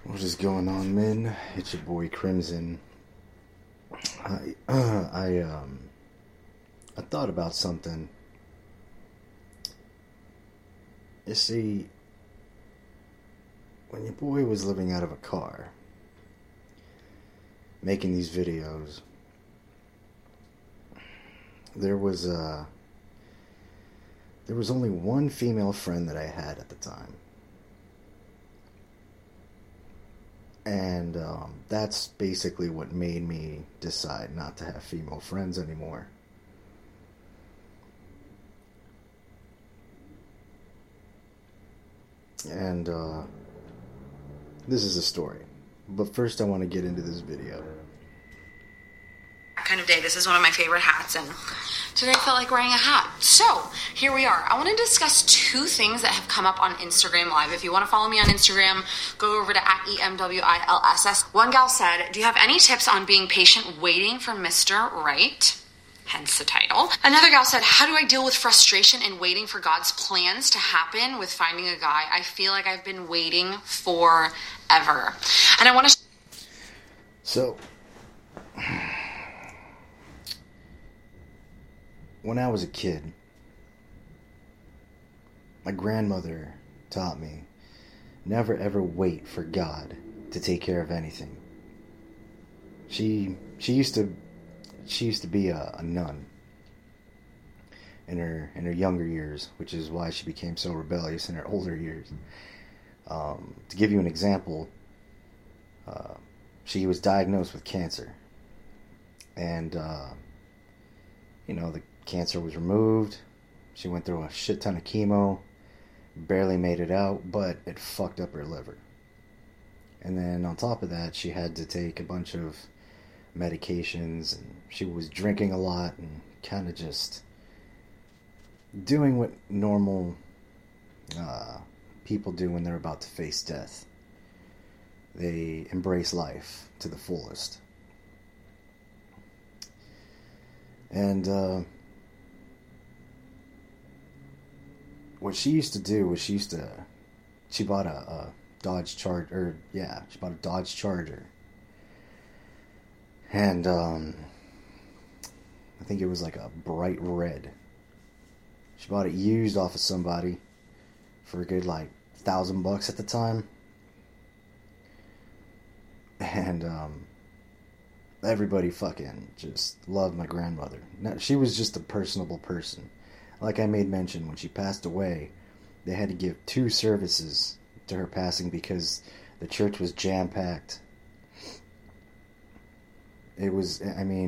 What is going on, men? It's your boy Crimson. I thought about something. You see, when your boy was living out of a car, making these videos, there was only one female friend that I had at the time. And that's basically what made me decide not to have female friends anymore. And this is a story. But first I want to get into this video. Kind of day. This is one of my favorite hats, and today I felt like wearing a hat. So here we are. I want to discuss two things that have come up on Instagram Live. If you want to follow me on Instagram, go over to @EMWILSS. One gal said, "Do you have any tips on being patient waiting for Mr. Right?" Hence the title. Another gal said, "How do I deal with frustration and waiting for God's plans to happen with finding a guy? I feel like I've been waiting forever." And I want to... So, when I was a kid, my grandmother taught me never ever wait for God to take care of anything. She used to be a nun in her younger years, which is why she became so rebellious in her older years. To give you an example, she was diagnosed with cancer, and the cancer was removed. She went through a shit ton of chemo, barely made it out, but it fucked up her liver. And then on top of that, she had to take a bunch of medications, and she was drinking a lot and kind of just doing what normal people do when they're about to face death. They embrace life to the fullest. And what she used to do was she bought a Dodge Charger, she bought a Dodge Charger. And I think it was like a bright red. She bought it used off of somebody for a good like $1,000 at the time. And everybody fucking just loved my grandmother. Now, she was just a personable person. Like I made mention, when she passed away, they had to give 2 services to her passing because the church was jam-packed. It was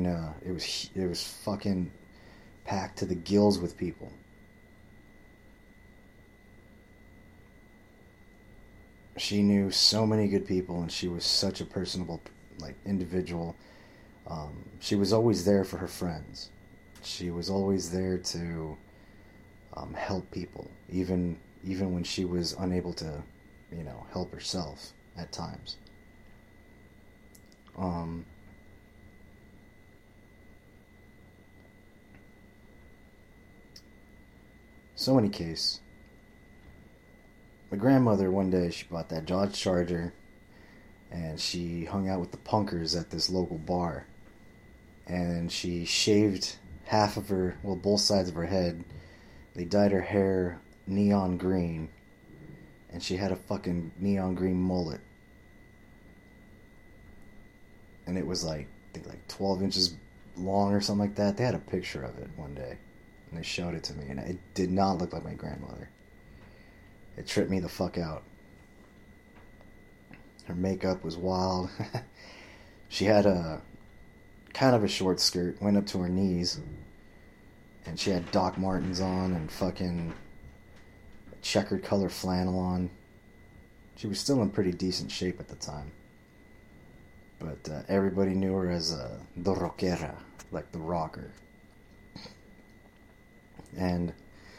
fucking packed to the gills with people. She knew so many good people, and she was such a personable, individual. She was always there for her friends. She was always there to help people, even when she was unable to, help herself at times. So any case, my grandmother one day, she bought that Dodge Charger, and she hung out with the punkers at this local bar, and she shaved both sides of her head. They dyed her hair neon green, and she had a fucking neon green mullet, and it was I think 12 inches long or something like that. They had a picture of it one day, and they showed it to me, and it did not look like my grandmother. It tripped me the fuck out. Her makeup was wild. She had a kind of a short skirt, went up to her knees, and she had Doc Martens on and fucking checkered color flannel on. She was still in pretty decent shape at the time. But everybody knew her as the rockera, like the rocker. And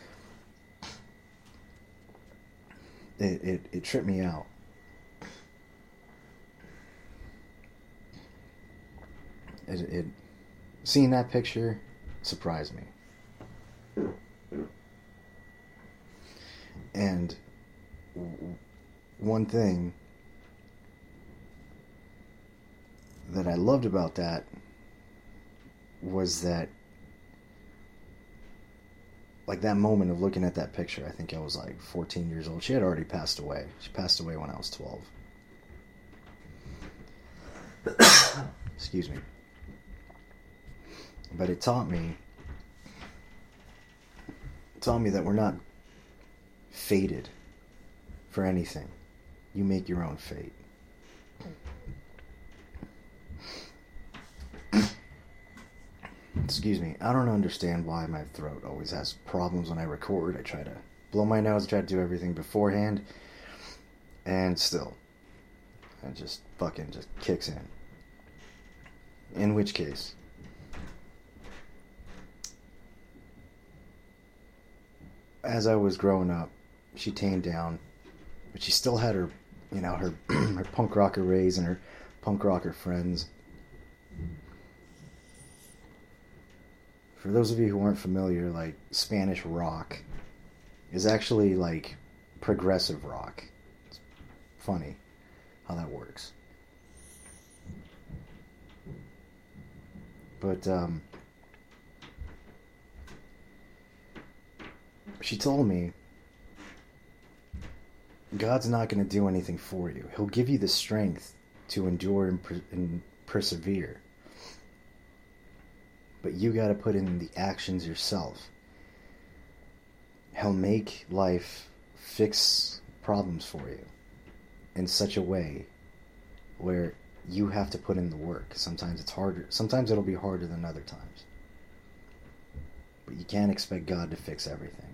it tripped me out. Seeing that picture surprised me. And one thing that I loved about that was that, like, that moment of looking at that picture, I think I was like 14 years old. She had already passed away. She passed away when I was 12. Excuse me. But it taught me that we're not fated for anything. You make your own fate. Excuse me. I don't understand why my throat always has problems when I record. I try to blow my nose, try to do everything beforehand, and still, it just fucking just kicks in. In which case, as I was growing up, she tamed down, but she still had her, her her punk rocker ways and her punk rocker friends. For those of you who aren't familiar, like, Spanish rock is actually like progressive rock. It's funny how that works. But she told me, God's not going to do anything for you. He'll give you the strength to endure and persevere. But you got to put in the actions yourself. He'll make life fix problems for you in such a way where you have to put in the work. Sometimes it's harder. Sometimes it'll be harder than other times. But you can't expect God to fix everything.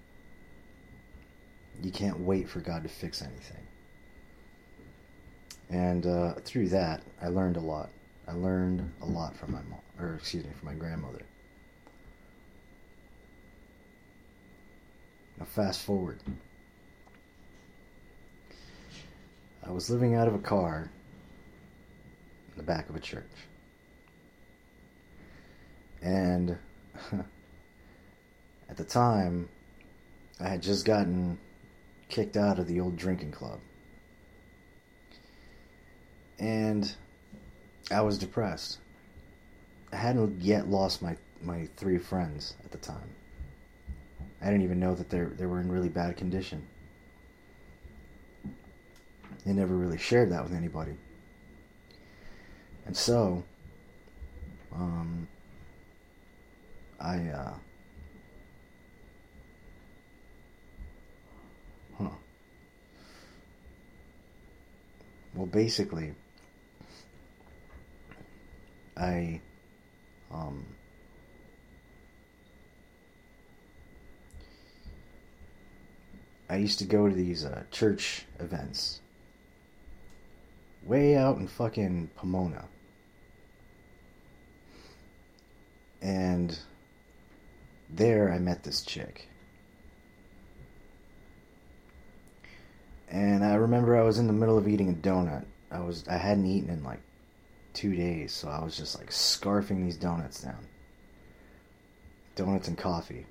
You can't wait for God to fix anything. And through that, I learned a lot. I learned a lot from from my grandmother. Now fast forward. I was living out of a car in the back of a church. And at the time, I had just gotten kicked out of the old drinking club. And I was depressed. I hadn't yet lost my 3 friends at the time. I didn't even know that they were in really bad condition. They never really shared that with anybody. And so, Well, basically, I used to go to these church events way out in fucking Pomona. And there I met this chick. And I remember I was in the middle of eating a donut. I hadn't eaten in like 2 days, so I was just like scarfing these donuts down. Donuts and coffee.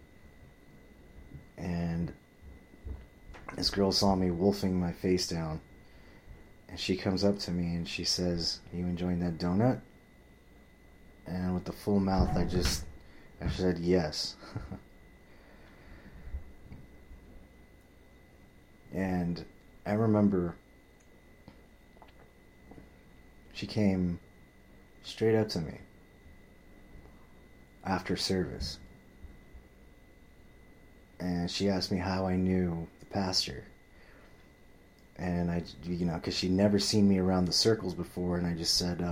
And this girl saw me wolfing my face down, and she comes up to me and she says, "Are you enjoying that donut?" And with the full mouth, I said yes. And I remember she came straight up to me after service. And she asked me how I knew the pastor. And I, because she'd never seen me around the circles before, and I just said,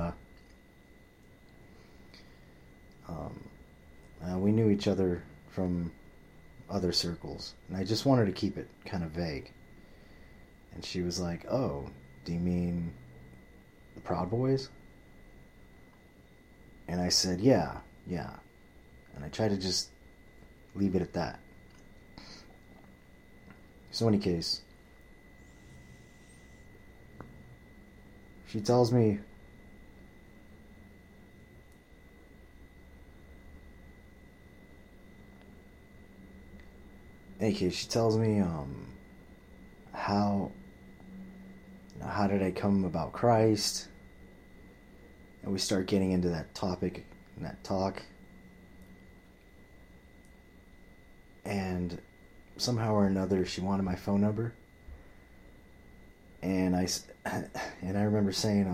we knew each other from other circles. And I just wanted to keep it kind of vague. And she was like, "Oh, do you mean the Proud Boys?" And I said, yeah. And I tried to just leave it at that. So in any case, she tells me, how did I come about Christ? And we start getting into that topic and that talk. And somehow or another, she wanted my phone number. And I remember saying,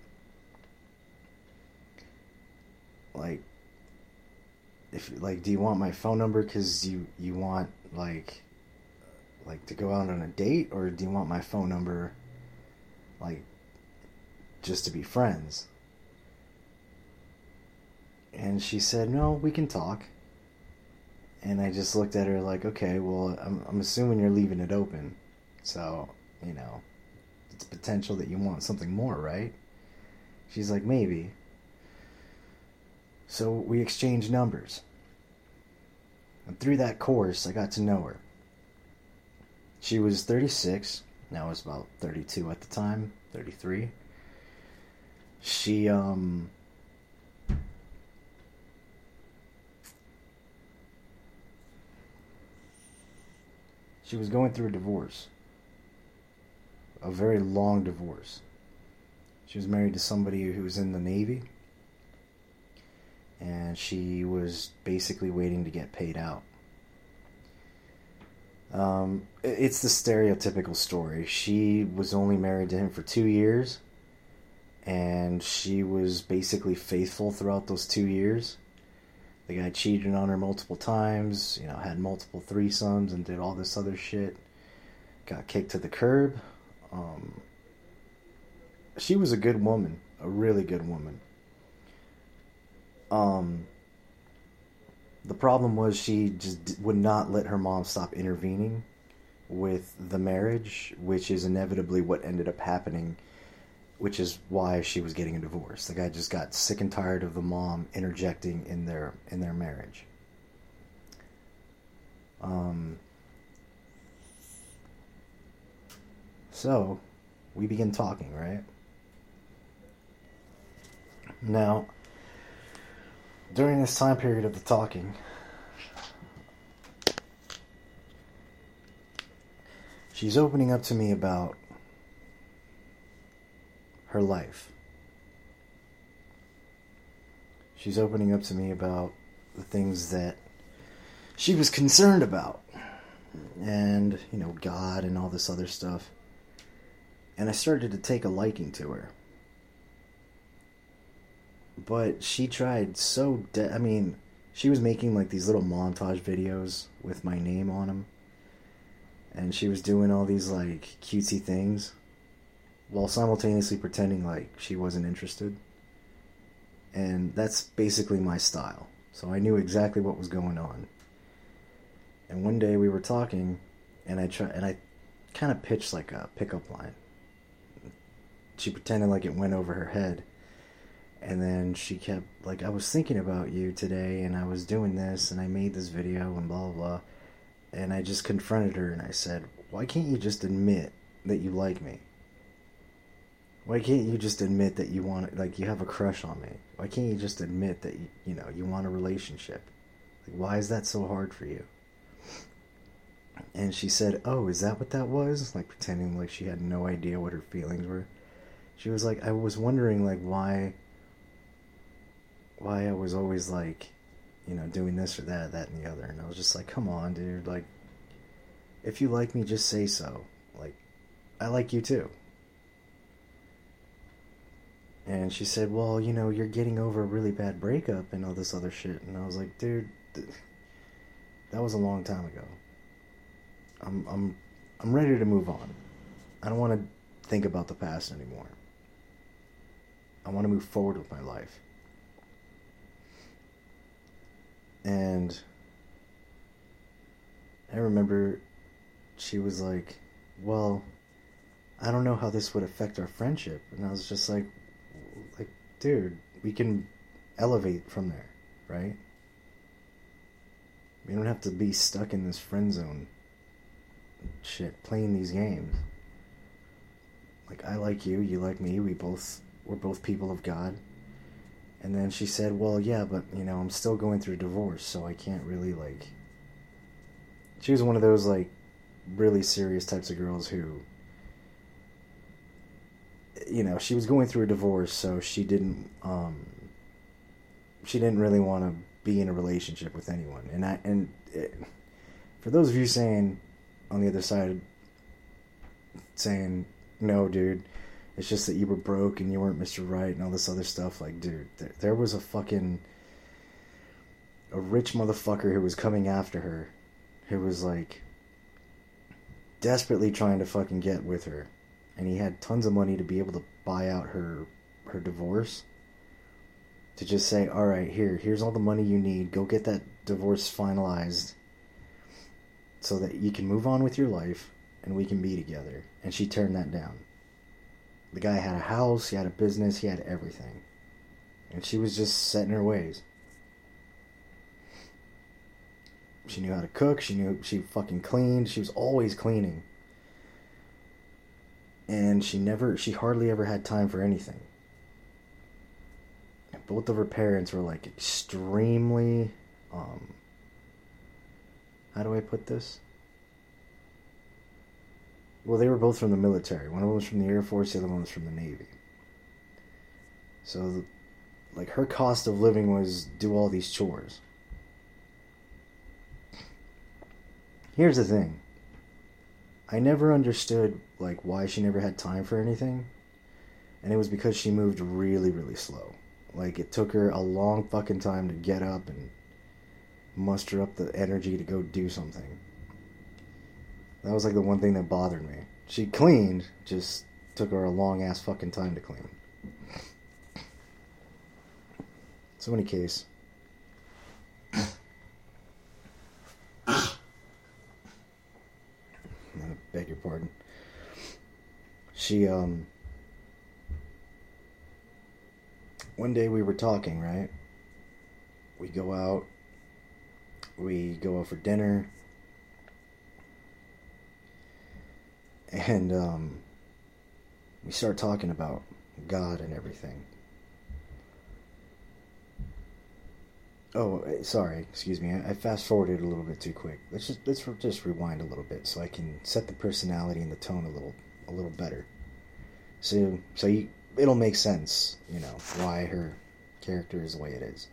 like, do you want my phone number because you want, like to go out on a date? Or do you want my phone number, like, just to be friends? And she said, no, we can talk. And I just looked at her like, okay, well, I'm assuming you're leaving it open. So, it's potential that you want something more, right? She's like, maybe. So we exchanged numbers. And through that course, I got to know her. She was 36. Now I was about 32 at the time, 33. She was going through a divorce. A very long divorce. She was married to somebody who was in the Navy. And she was basically waiting to get paid out. It's the stereotypical story. She was only married to him for 2 years. And she was basically faithful throughout those 2 years. The guy cheated on her multiple times, had multiple threesomes and did all this other shit. Got kicked to the curb. She was a good woman. A really good woman. The problem was she just would not let her mom stop intervening with the marriage, which is inevitably what ended up happening, which is why she was getting a divorce. The guy just got sick and tired of the mom interjecting in their marriage. So we begin talking, right? Now, during this time period of the talking, she's opening up to me about her life. She's opening up to me about the things that she was concerned about. And, God and all this other stuff. And I started to take a liking to her. But she tried she was making like these little montage videos with my name on them. And she was doing all these like cutesy things while simultaneously pretending like she wasn't interested. And that's basically my style. So I knew exactly what was going on. And one day we were talking, and I kind of pitched like a pickup line. She pretended like it went over her head. And then she kept, like, I was thinking about you today, and I was doing this, and I made this video, and blah, blah, blah. And I just confronted her, and I said, why can't you just admit that you like me? Why can't you just admit that you want, like, you have a crush on me? Why can't you just admit that, you want a relationship? Like, why is that so hard for you? And she said, oh, is that what that was? Like, pretending like she had no idea what her feelings were. She was like, I was wondering, like, why I was always, like, doing this or that and the other. And I was just like, come on, dude. Like, if you like me, just say so. Like, I like you too. And she said, well, you're getting over a really bad breakup and all this other shit. And I was like, dude, that was a long time ago. I'm ready to move on. I don't want to think about the past anymore. I want to move forward with my life. And I remember she was like, well, I don't know how this would affect our friendship. And I was just like, dude, we can elevate from there, right? We don't have to be stuck in this friend zone shit, playing these games. Like, I like you, you like me, we're both people of God. And then she said, well, yeah, but, I'm still going through a divorce, so I can't really, like... She was one of those, like, really serious types of girls who... she was going through a divorce, so she didn't really want to be in a relationship with anyone. For those of you saying on the other side, saying, no, dude, it's just that you were broke and you weren't Mr. Right and all this other stuff, like, dude, there was a rich motherfucker who was coming after her, who was, like, desperately trying to fucking get with her, and he had tons of money to be able to buy out her divorce, to just say, alright, here's all the money you need, go get that divorce finalized, so that you can move on with your life, and we can be together. And she turned that down. The guy had a house, he had a business, he had everything. And she was just set in her ways. She knew how to cook, she fucking cleaned, she was always cleaning. And she hardly ever had time for anything. And both of her parents were, like, extremely, how do I put this? Well, they were both from the military. One of them was from the Air Force, the other one was from the Navy. So, like, her cost of living was do all these chores. Here's the thing. I never understood, like, why she never had time for anything. And it was because she moved really, really slow. Like, it took her a long fucking time to get up and muster up the energy to go do something. That was, like, the one thing that bothered me. She cleaned, just took her a long-ass fucking time to clean. So, in any case... I beg your pardon. She, one day we were talking, right? We go out for dinner, and, we start talking about God and everything. Oh, sorry, excuse me, I fast-forwarded a little bit too quick. Let's just rewind a little bit so I can set the personality and the tone a little better. So it'll make sense, why her character is the way it is.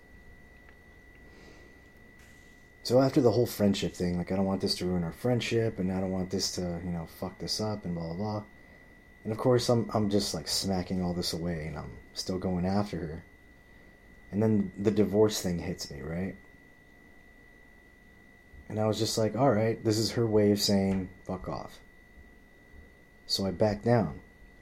So after the whole friendship thing, like, I don't want this to ruin our friendship, and I don't want this to, fuck this up, and blah, blah, blah. And of course, I'm just, like, smacking all this away, and I'm still going after her. And then the divorce thing hits me, right? And I was just like, alright, this is her way of saying, fuck off. So I backed down.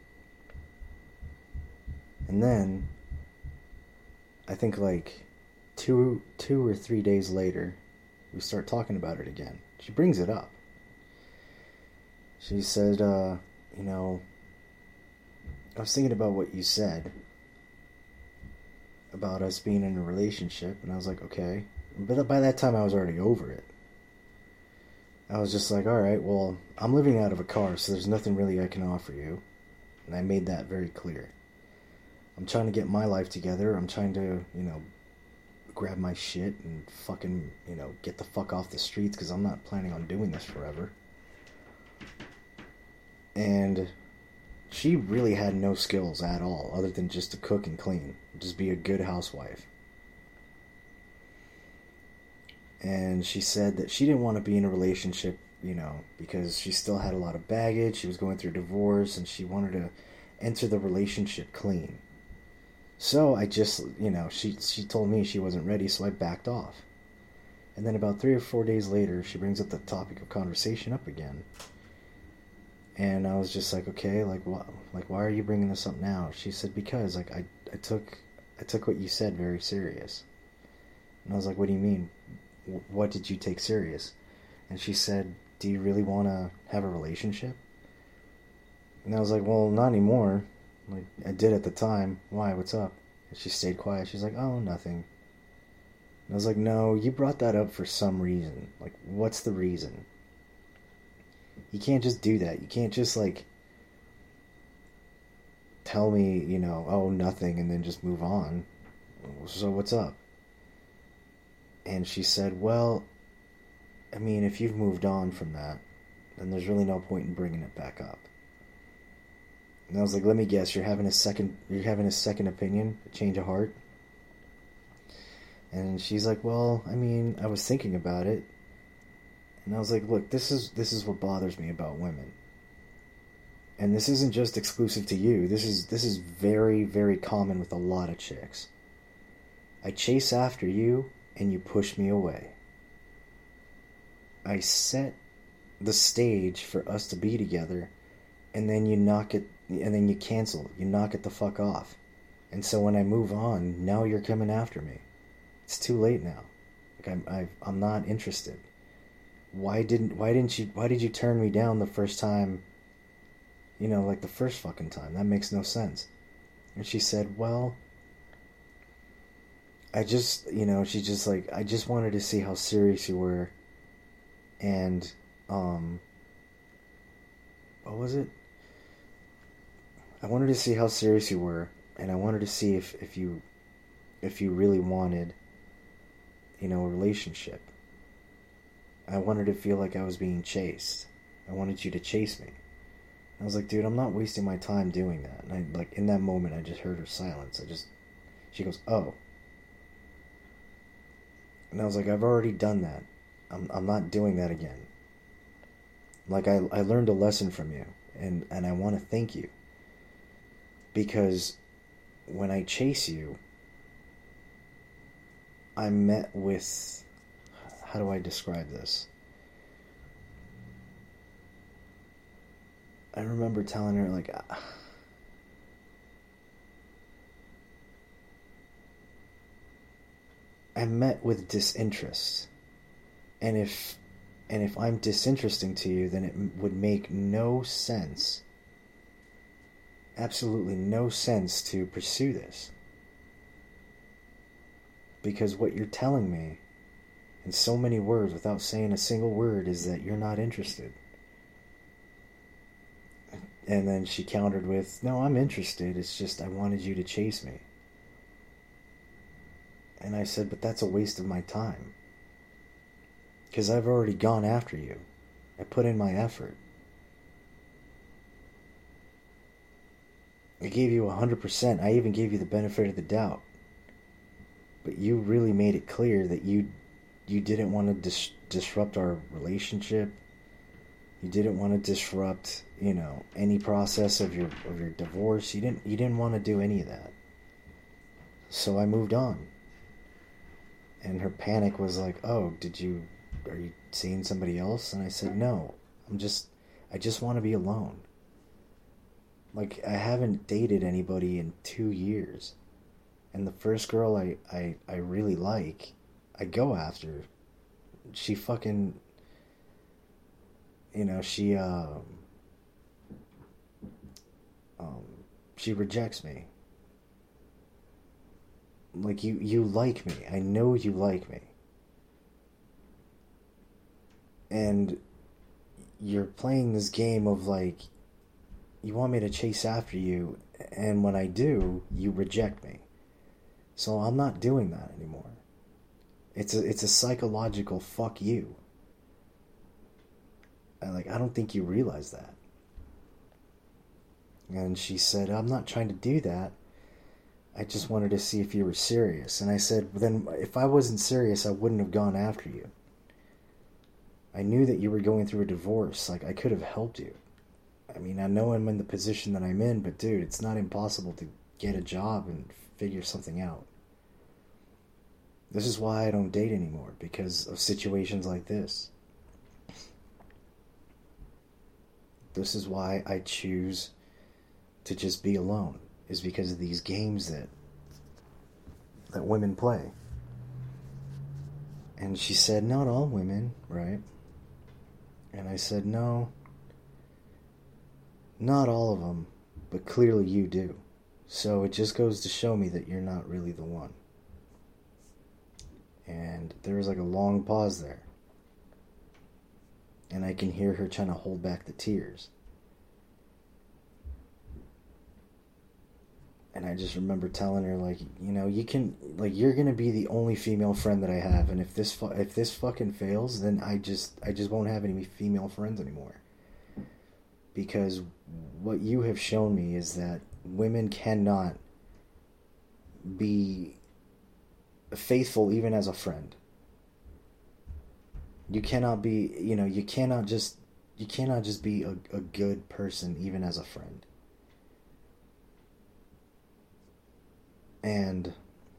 And then, I think like 2 or 3 days later, we start talking about it again. She brings it up. She said, I was thinking about what you said about us being in a relationship, and I was like, okay. But by that time, I was already over it. I was just like, alright, well, I'm living out of a car, so there's nothing really I can offer you. And I made that very clear. I'm trying to get my life together. I'm trying to, grab my shit and fucking, get the fuck off the streets, because I'm not planning on doing this forever. And she really had no skills at all, other than just to cook and clean. Just be a good housewife. And she said that she didn't want to be in a relationship, because she still had a lot of baggage. She was going through a divorce, and she wanted to enter the relationship clean. So I just, she told me she wasn't ready, so I backed off. And then about 3 or 4 days later, she brings up the topic of conversation up again. And I was just like, okay, why are you bringing this up now? She said, because, I took what you said very serious. And I was like, what do you mean? What did you take serious? And she said, do you really want to have a relationship? And I was like, well, not anymore. Like, I did at the time. Why? What's up? And she stayed quiet. She's like, oh, nothing. And I was like, no, you brought that up for some reason. Like, what's the reason? You can't just do that. You can't just, tell me, oh, nothing, and then just move on. So what's up? And she said, well, I mean, if you've moved on from that, then there's really no point in bringing it back up. And I was like, let me guess, you're having a second opinion, a change of heart? And she's like, well, I mean, I was thinking about it. And I was like, look, this is what bothers me about women. And this isn't just exclusive to you. This is very, very common with a lot of chicks. I chase after you, and you push me away. I set the stage for us to be together, and then you knock it, and then you cancel. You knock it the fuck off. And so when I move on, now you're coming after me. It's too late now. Like I'm not interested. Why did you turn me down the first time? You know, like the first fucking time. That makes no sense. And she said, well, I just, she's just like, I just wanted to see how serious you were. And, what was it? I wanted to see how serious you were, and I wanted to see if you really wanted, a relationship. I wanted to feel like I was being chased. I wanted you to chase me. I was like, dude, I'm not wasting my time doing that. And in that moment, I just heard her silence. She goes, oh. And I was like, I've already done that. I'm not doing that again. Like, I learned a lesson from you, and I want to thank you. Because when I chase you, I'm met with, how do I describe this? I remember telling her, like, I'm met with disinterest. And if I'm disinteresting to you, then it would make no sense, absolutely no sense to pursue this. Because what you're telling me, in so many words, without saying a single word, is that you're not interested. And then she countered with, no, I'm interested, it's just I wanted you to chase me. And I said, but that's a waste of my time. Because I've already gone after you. I put in my effort. I gave you 100%. I even gave you the benefit of the doubt. But you really made it clear that you didn't want to disrupt our relationship. You didn't want to disrupt, any process of your divorce. You didn't want to do any of that. So I moved on. And her panic was like, oh, are you seeing somebody else? And I said, no, I just want to be alone. Like, I haven't dated anybody in 2 years. And the first girl I really like, I go after. She fucking, she rejects me. Like, you like me. I know you like me. And you're playing this game of, like, you want me to chase after you, and when I do, you reject me. So I'm not doing that anymore. It's a psychological fuck you. I don't think you realize that. And she said, I'm not trying to do that. I just wanted to see if you were serious. And I said, well, then if I wasn't serious, I wouldn't have gone after you. I knew that you were going through a divorce. Like, I could have helped you. I mean, I know I'm in the position that I'm in, but dude, it's not impossible to get a job and figure something out. This is why I don't date anymore, because of situations like this. This is why I choose to just be alone, is because of these games that women play. And she said, not all women, right? And I said, no, not all of them, but clearly you do. So it just goes to show me that you're not really the one. And there was like a long pause there. And I can hear her trying to hold back the tears. And I just remember telling her, like, you can, like, you're gonna be the only female friend that I have, and if this fucking fails, then I just won't have any female friends anymore. because what you have shown me is that women cannot be faithful even as a friend. You cannot be, you cannot just be a good person even as a friend. And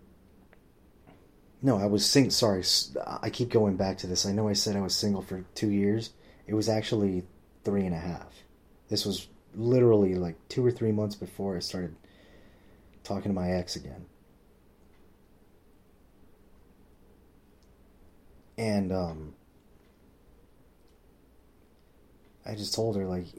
no, I was sorry, I keep going back to this. I know I said I was single for 2 years. It was actually 3.5. This was literally like 2 or 3 months before I started talking to my ex again. And I just told her, like,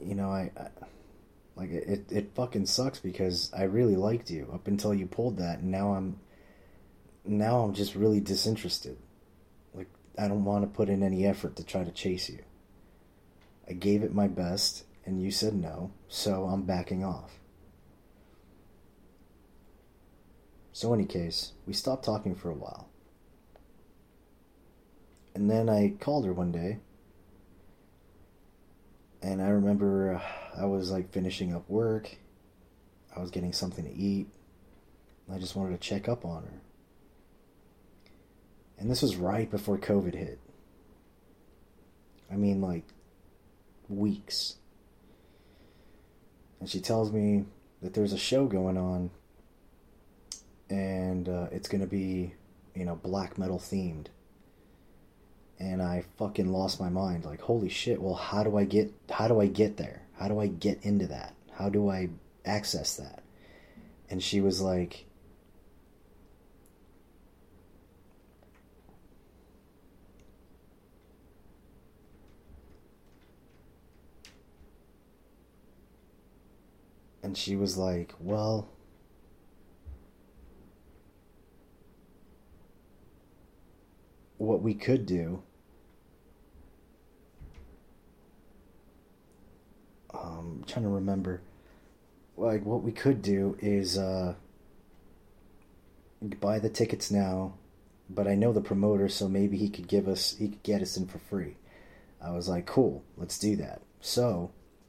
it fucking sucks because I really liked you up until you pulled that, and now I'm just really disinterested. Like, I don't want to put in any effort to try to chase you. I gave it my best, and you said no, so I'm backing off. So any case, we stopped talking for a while. And then I called her one day, and I remember I was like finishing up work. I was getting something to eat. I just wanted to check up on her. And this was right before COVID hit. I mean, like, weeks. And she tells me that there's a show going on, and it's going to be, black metal themed. And I fucking lost my mind. Like, holy shit, well, how do I get there? How do I get into that? How do I access that? And she was like, well, what we could do, I'm trying to remember, like, what we could do is buy the tickets now, but I know the promoter, so maybe he could get us in for free. I was like, cool, let's do that. So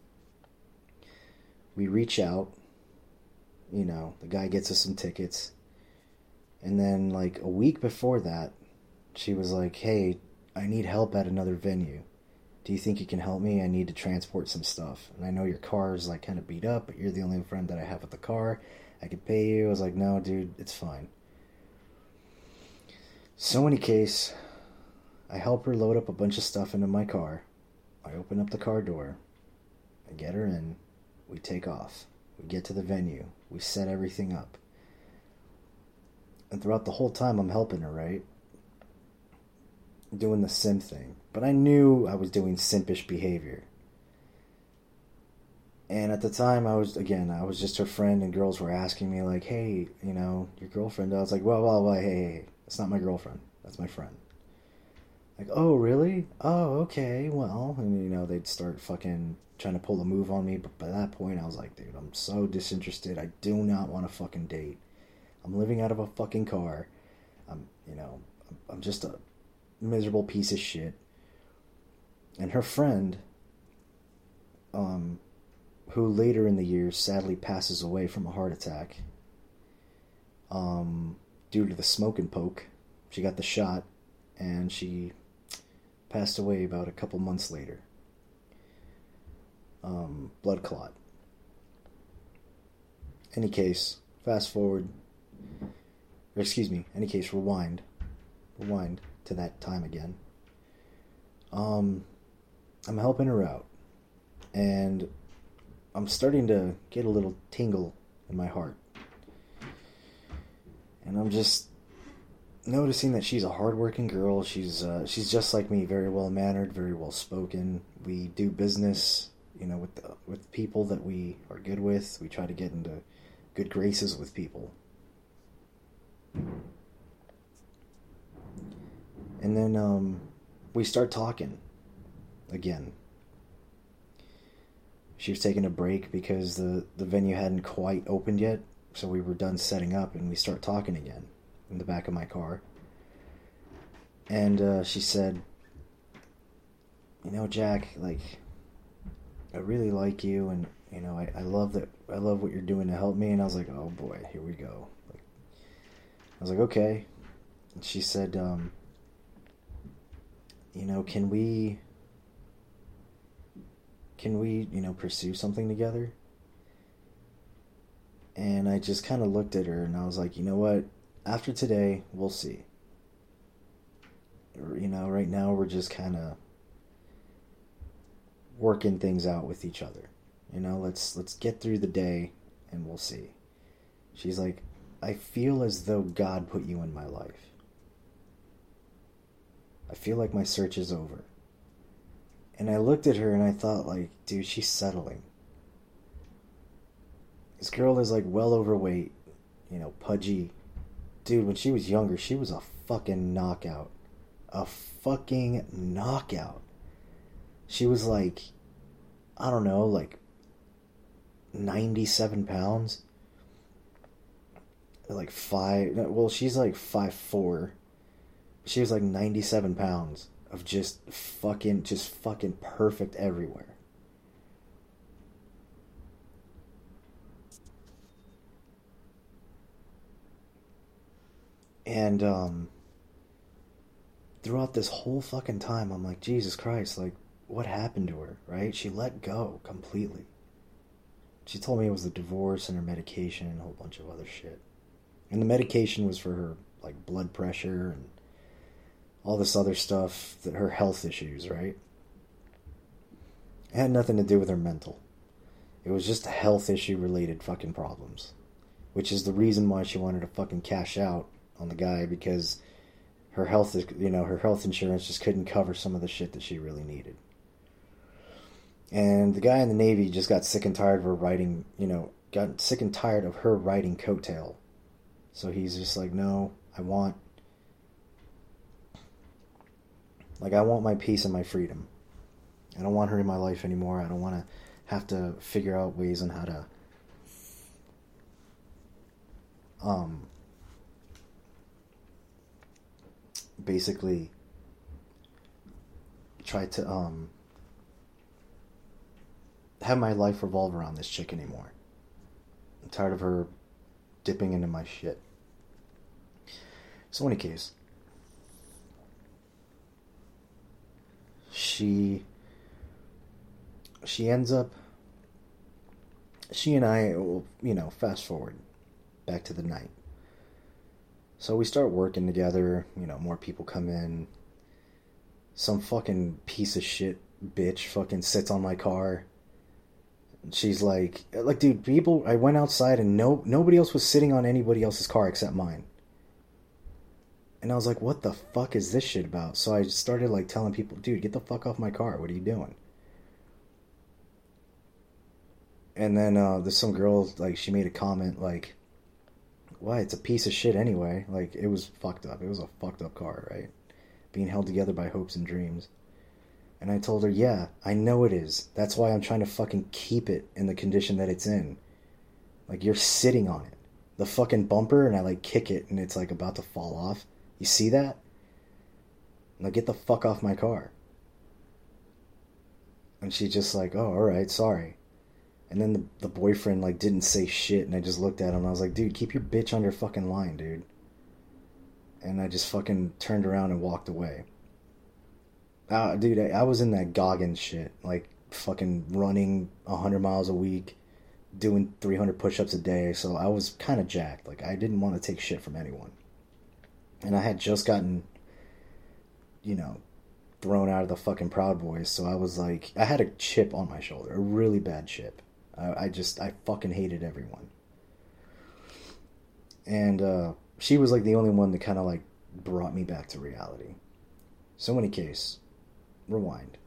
we reach out, the guy gets us some tickets, and then like a week before that, she was like, hey, I need help at another venue. Do you think you can help me? I need to transport some stuff. And I know your car is like kind of beat up, but you're the only friend that I have with the car. I could pay you. I was like, no, dude, it's fine. So any case, I help her load up a bunch of stuff into my car. I open up the car door. I get her in. We take off. We get to the venue. We set everything up. And throughout the whole time, I'm helping her, right? Doing the simp thing. But I knew I was doing simpish behavior. And at the time, I was just her friend, and girls were asking me, like, hey, your girlfriend. I was like, well, hey, that's not my girlfriend. That's my friend. Like, oh, really? Oh, okay, well. And, they'd start fucking trying to pull a move on me. But by that point, I was like, dude, I'm so disinterested. I do not want to fucking date. I'm living out of a fucking car. I'm just a miserable piece of shit. And her friend, who later in the year sadly passes away from a heart attack, due to the smoke and poke. She got the shot, and she passed away about a couple months later. Blood clot. Any case, rewind to that time again. I'm helping her out, and I'm starting to get a little tingle in my heart. And I'm just noticing that she's a hardworking girl. She's just like me, very well mannered, very well spoken. We do business, with people that we are good with. We try to get into good graces with people. And then we start talking again. She was taking a break because the venue hadn't quite opened yet, so we were done setting up, and we start talking again in the back of my car. And she said, Jack, like, I really like you, and I love that. I love what you're doing to help me. And I was like, oh boy, here we go. Like, I was like, okay. And she said, can we, pursue something together? And I just kind of looked at her, and I was like, you know what? After today, we'll see. Right now we're just kind of working things out with each other. Let's get through the day, and we'll see. She's like, I feel as though God put you in my life. I feel like my search is over. And I looked at her and I thought, like, dude, she's settling. This girl is, like, well overweight, pudgy. Dude, when she was younger, she was a fucking knockout. A fucking knockout. She was, like, I don't know, like, 97 pounds. Like, she's, like, 5'4". She was, like, 97 pounds of just fucking perfect everywhere. And throughout this whole fucking time, I'm like, Jesus Christ, like, what happened to her, right? She let go completely. She told me it was the divorce and her medication and a whole bunch of other shit. And the medication was for her, like, blood pressure and all this other stuff, that her health issues, right? It had nothing to do with her mental. It was just health issue related fucking problems. Which is the reason why she wanted to fucking cash out on the guy, because her health insurance just couldn't cover some of the shit that she really needed. And the guy in the Navy just got sick and tired of her riding coattail. So he's just like, no, I want my peace and my freedom. I don't want her in my life anymore. I don't want to have to figure out ways on how to basically try to have my life revolve around this chick anymore. I'm tired of her dipping into my shit. So in any case, she ends up, she and I, fast forward back to the night. So we start working together, more people come in. Some fucking piece of shit bitch fucking sits on my car. She's like, dude, I went outside and nobody else was sitting on anybody else's car except mine. And I was like, what the fuck is this shit about? So I started, like, telling people, dude, get the fuck off my car. What are you doing? And then there's some girl, like, she made a comment, like, why, it's a piece of shit anyway. Like, it was fucked up. It was a fucked up car, right? Being held together by hopes and dreams. And I told her, yeah, I know it is. That's why I'm trying to fucking keep it in the condition that it's in. Like, you're sitting on it. The fucking bumper, and I, like, kick it, and it's, like, about to fall off. You see that? Now get the fuck off my car. And she just like, oh, alright, sorry. And then the boyfriend, like, didn't say shit, and I just looked at him, and I was like, dude, keep your bitch on your fucking line, dude. And I just fucking turned around and walked away. Dude, I was in that Goggins shit, like, fucking running 100 miles a week, doing 300 push-ups a day, so I was kind of jacked. Like, I didn't want to take shit from anyone. And I had just gotten, thrown out of the fucking Proud Boys, so I was like, I had a chip on my shoulder, a really bad chip. I fucking hated everyone. And she was, like, the only one that kind of, like, brought me back to reality. So in any case, rewind.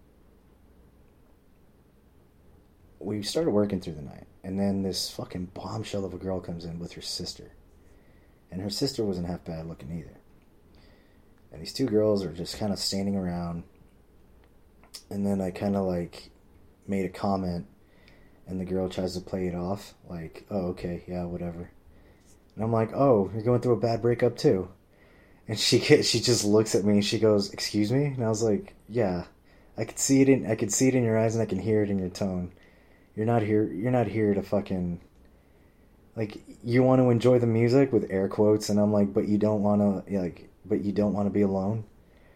We started working through the night, and then this fucking bombshell of a girl comes in with her sister. And her sister wasn't half bad looking either. And these two girls are just kind of standing around. And then I kind of, like, made a comment. And the girl tries to play it off. Like, oh, okay, yeah, whatever. And I'm like, oh, you're going through a bad breakup too? And she just looks at me and she goes, excuse me? And I was like, yeah. I could see it in your eyes, and I can hear it in your tone. You're not here to fucking, like, you want to enjoy the music with air quotes, and I'm like, but you don't want to, like, but you don't want to be alone.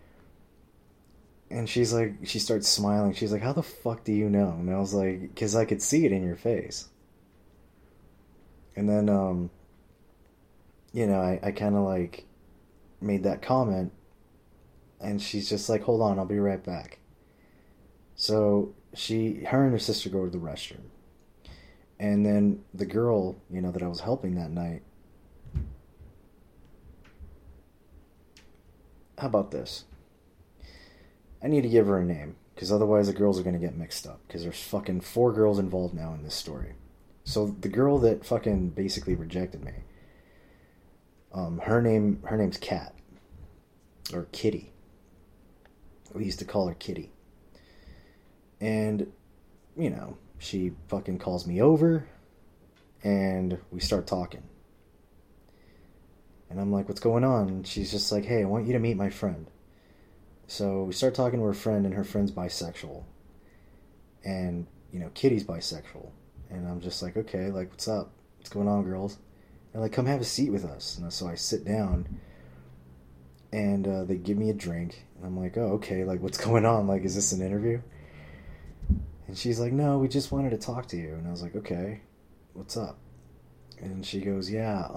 And she's like, she starts smiling. She's like, how the fuck do you know? And I was like, because I could see it in your face. And then, I kind of like made that comment, and she's just like, hold on, I'll be right back. So her and her sister go to the restroom. And then the girl, that I was helping that night, how about this? I need to give her a name, because otherwise the girls are going to get mixed up, because there's fucking 4 girls involved now in this story. So the girl that fucking basically rejected me, her name's Kat, or Kitty. We used to call her Kitty. And, she fucking calls me over, and we start talking. And I'm like, what's going on? And she's just like, hey, I want you to meet my friend. So we start talking to her friend, and her friend's bisexual. And, Kitty's bisexual. And I'm just like, okay, like, what's up? What's going on, girls? And like, come have a seat with us. And so I sit down, and they give me a drink. And I'm like, oh, okay, like, what's going on? Like, is this an interview? And she's like, no, we just wanted to talk to you. And I was like, okay, what's up? And she goes, yeah,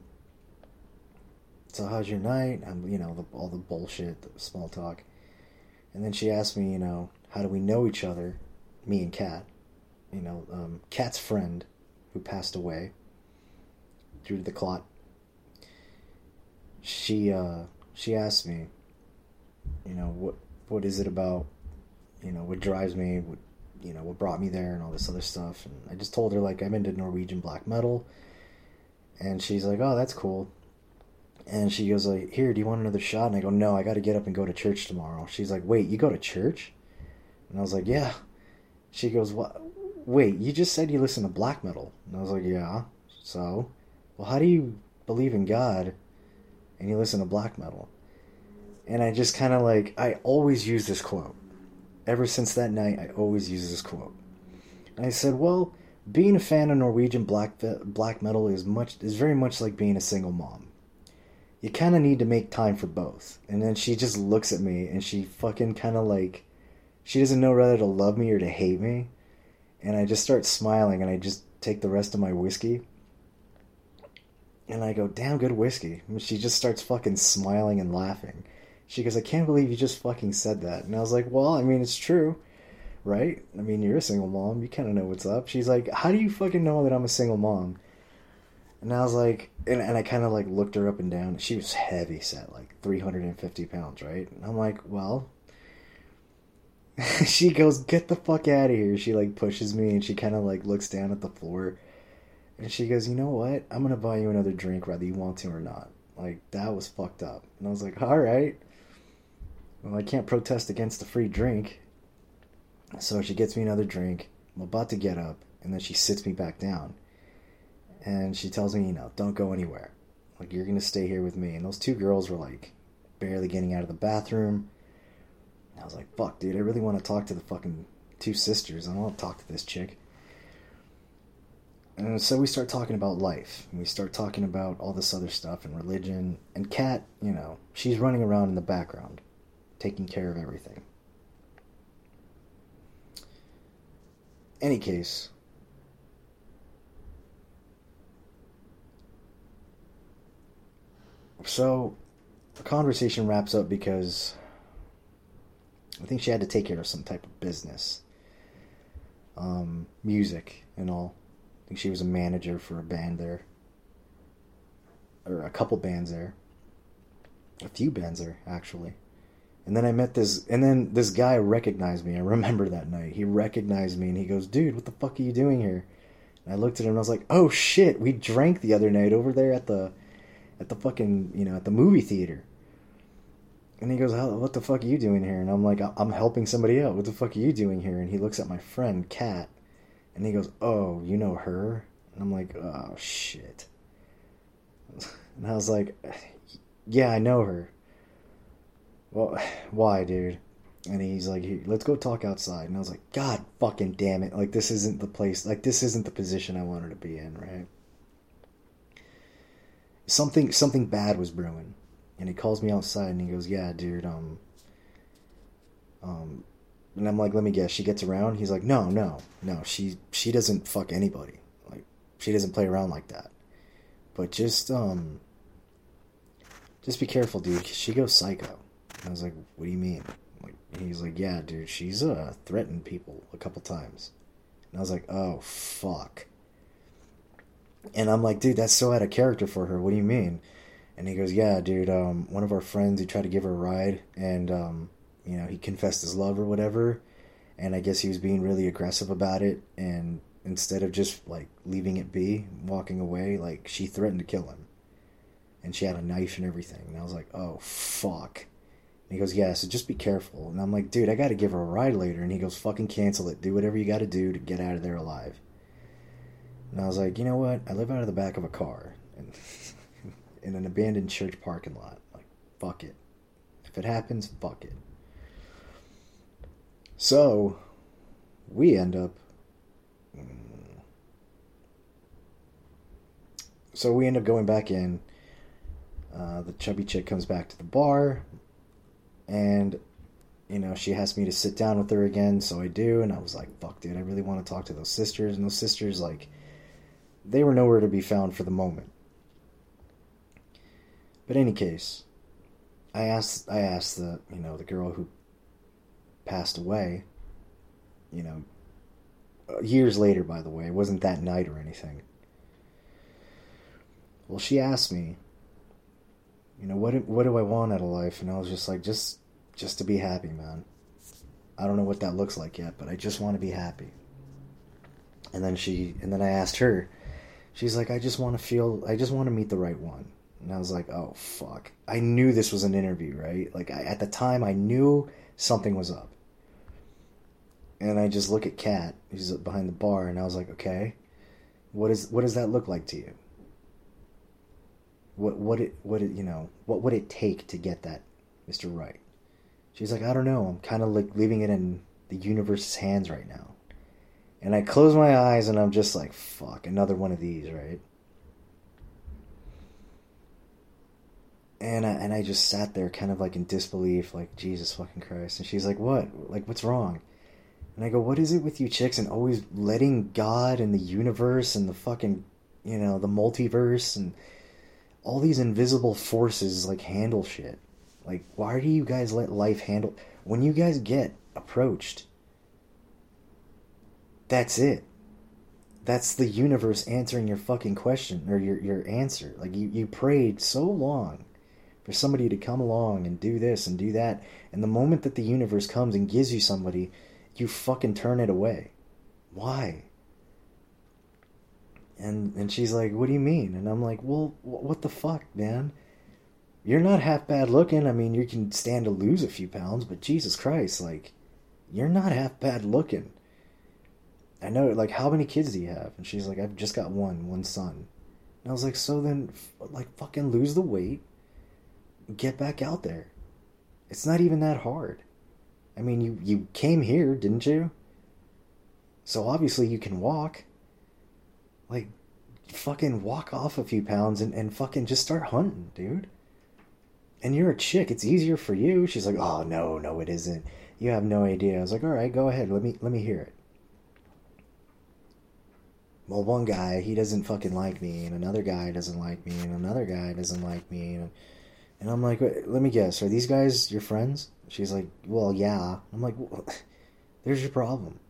so how's your night? All the bullshit, the small talk. And then she asked me, how do we know each other? Me and Kat. Kat's friend, who passed away due to the clot. She asked me, what is it about, what drives me, what brought me there, and all this other stuff. And I just told her, like, I'm into Norwegian black metal. And she's like, oh, that's cool. And she goes, like, here, do you want another shot? And I go, no, I got to get up and go to church tomorrow. She's like, wait, you go to church? And I was like, yeah. She goes, what? Wait, you just said you listen to black metal. And I was like, yeah. So, well, how do you believe in God and you listen to black metal? And I just kind of like, I always use this quote. Ever since that night, I always use this quote. And I said, well, being a fan of Norwegian black metal is very much like being a single mom. You kind of need to make time for both. And then she just looks at me, and she fucking kind of like, she doesn't know whether to love me or to hate me. And I just start smiling, and I just take the rest of my whiskey. And I go, damn good whiskey. And she just starts fucking smiling and laughing. She goes, I can't believe you just fucking said that. And I was like, well, I mean, it's true, right? I mean, you're a single mom. You kind of know what's up. She's like, how do you fucking know that I'm a single mom? And I was like, and I kind of like looked her up and down. She was heavy set, like 350 pounds, right? And I'm like, well, she goes, get the fuck out of here. She like pushes me, and she kind of like looks down at the floor. And she goes, you know what? I'm going to buy you another drink whether you want to or not. Like, that was fucked up. And I was like, all right. Well, I can't protest against a free drink. So she gets me another drink. I'm about to get up. And then she sits me back down. And she tells me, don't go anywhere. Like, you're going to stay here with me. And those 2 girls were, like, barely getting out of the bathroom. And I was like, fuck, dude, I really want to talk to the fucking 2 sisters. I don't want to talk to this chick. And so we start talking about life. And we start talking about all this other stuff and religion. And Kat, she's running around in the background, taking care of everything. Any case, so the conversation wraps up because I think she had to take care of some type of business, music and all. I think she was a manager for a band there, or a couple bands there, a few bands there actually. And then I met this guy recognized me. I remember that night. He recognized me, and he goes, dude, what the fuck are you doing here? And I looked at him, and I was like, oh shit, we drank the other night over there at the fucking, at the movie theater. And he goes, what the fuck are you doing here? And I'm like, I'm helping somebody out. What the fuck are you doing here? And he looks at my friend, Kat, and he goes, oh, you know her? And I'm like, oh shit. And I was like, yeah, I know her. Well, why, dude? And he's like, "Here, let's go talk outside." And I was like, God fucking damn it. Like, this isn't the place. Like, this isn't the position I wanted to be in, right? Something bad was brewing. And he calls me outside and he goes, "Yeah, dude, and I'm like, let me guess, she gets around?" He's like, no, she doesn't fuck anybody. Like, she doesn't play around like that. But just be careful, dude, 'cause she goes psycho. And I was like, what do you mean? Like, and he's like, yeah, dude, she's threatened people a couple times. And I was like, oh, fuck. And I'm like, dude, that's so out of character for her. What do you mean? And he goes, yeah, dude, one of our friends, he tried to give her a ride, and, he confessed his love or whatever, and I guess he was being really aggressive about it, and instead of just, like, leaving it be, walking away, like, she threatened to kill him. And she had a knife and everything. And I was like, oh, fuck. And he goes, yeah, so just be careful. And I'm like, dude, I gotta give her a ride later. And he goes, fucking cancel it. Do whatever you gotta do to get out of there alive. And I was like, you know what? I live out of the back of a car. And in an abandoned church parking lot. Like, fuck it. If it happens, fuck it. So, we end up... going back in. The chubby chick comes back to the bar. And, she asked me to sit down with her again, so I do. And I was like, fuck, dude, I really want to talk to those sisters. And those sisters, like, they were nowhere to be found for the moment. But in any case, I asked the, the girl who passed away, years later, by the way. It wasn't that night or anything. Well, she asked me, what do I want out of life? And I was just like, just to be happy, man. I don't know what that looks like yet, but I just want to be happy. And then I asked her, she's like, I just want to meet the right one. And I was like, oh, fuck. I knew this was an interview, right? Like, at the time, I knew something was up. And I just look at Kat, who's behind the bar, and I was like, okay, what does that look like to you? What would it take to get that, Mr. Right? She's like, I don't know. I'm kind of like leaving it in the universe's hands right now. And I close my eyes and I'm just like, fuck, another one of these, right? And I just sat there kind of like in disbelief, like, Jesus fucking Christ. And she's like, what? Like, what's wrong? And I go, what is it with you chicks and always letting God and the universe and the fucking, the multiverse and all these invisible forces, like, handle shit? Like, why do you guys let life handle... When you guys get approached, that's it. That's the universe answering your fucking question, or your answer. Like, you prayed so long for somebody to come along and do this and do that, and the moment that the universe comes and gives you somebody, you fucking turn it away. Why? And she's like, what do you mean? And I'm like, well, what the fuck, man? You're not half bad looking. I mean, you can stand to lose a few pounds, but Jesus Christ, like, you're not half bad looking. I know, like, how many kids do you have? And she's like, I've just got one son. And I was like, so then, like, fucking lose the weight, get back out there. It's not even that hard. I mean, you came here, didn't you? So obviously you can walk. Like, fucking walk off a few pounds and fucking just start hunting, dude. And you're a chick, it's easier for you. She's like, oh, no, it isn't. You have no idea. I was like, all right, go ahead, let me hear it. Well, one guy, he doesn't fucking like me, and another guy doesn't like me, and another guy doesn't like me, and I'm like, let me guess, are these guys your friends? She's like, well, yeah. I'm like, well, there's your problem.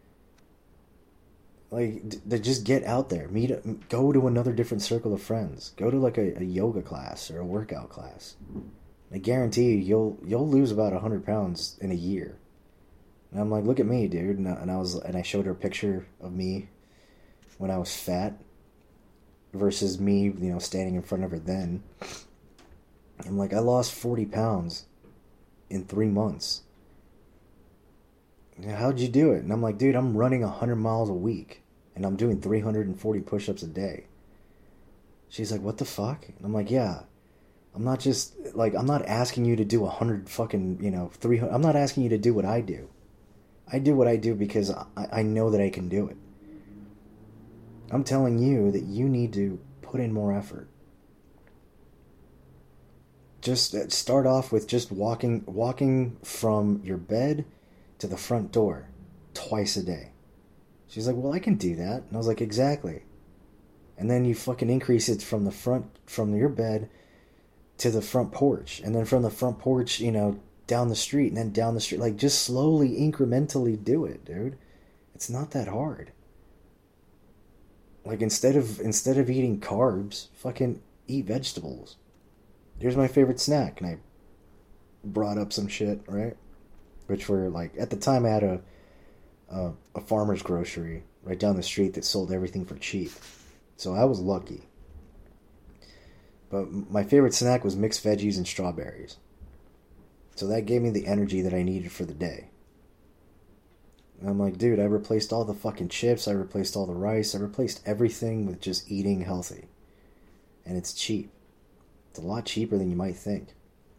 Like, just get out there. Go to another different circle of friends. Go to, like, a yoga class or a workout class. I guarantee you'll lose about 100 pounds in a year. And I'm like, look at me, dude. And I showed her a picture of me when I was fat versus me, standing in front of her then. I'm like, I lost 40 pounds in 3 months. How'd you do it? And I'm like, dude, I'm running 100 miles a week. And I'm doing 340 push-ups a day. She's like, what the fuck? And I'm like, yeah. I'm not just, like, I'm not asking you to do 100 fucking, 300. I'm not asking you to do what I do. I do what I do because I know that I can do it. I'm telling you that you need to put in more effort. Just start off with just walking from your bed to the front door twice a day. She's like, well, I can do that. And I was like, exactly. And then you fucking increase it from your bed to the front porch. And then from the front porch, down the street, and then down the street. Like, just slowly, incrementally do it, dude. It's not that hard. Like, instead of eating carbs, fucking eat vegetables. Here's my favorite snack. And I brought up some shit, right? Which were, like, at the time I had a farmer's grocery right down the street that sold everything for cheap. So I was lucky. But my favorite snack was mixed veggies and strawberries. So that gave me the energy that I needed for the day. And I'm like, dude, I replaced all the fucking chips. I replaced all the rice. I replaced everything with just eating healthy. And it's cheap. It's a lot cheaper than you might think.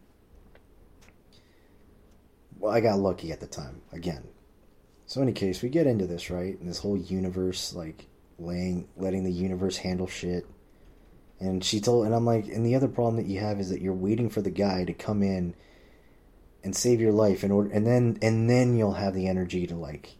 Well, I got lucky at the time, again. So in any case, we get into this, right? And this whole universe, like, letting the universe handle shit. And I'm like, and the other problem that you have is that you're waiting for the guy to come in and save your life and then you'll have the energy to, like,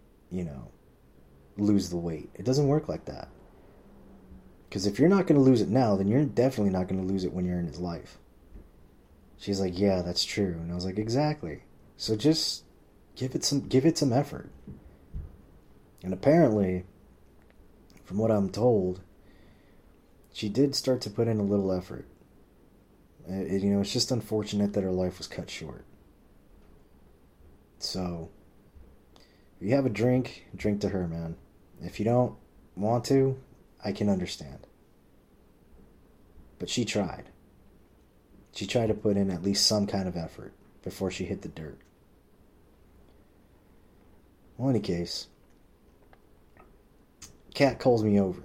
lose the weight. It doesn't work like that. Because if you're not going to lose it now, then you're definitely not going to lose it when you're in his life. She's like, yeah, that's true. And I was like, exactly. So just give it some effort. And apparently, from what I'm told, she did start to put in a little effort. It's just unfortunate that her life was cut short. So, if you have a drink to her, man. If you don't want to, I can understand. But she tried. She tried to put in at least some kind of effort before she hit the dirt. Well, in any case, Kat calls me over.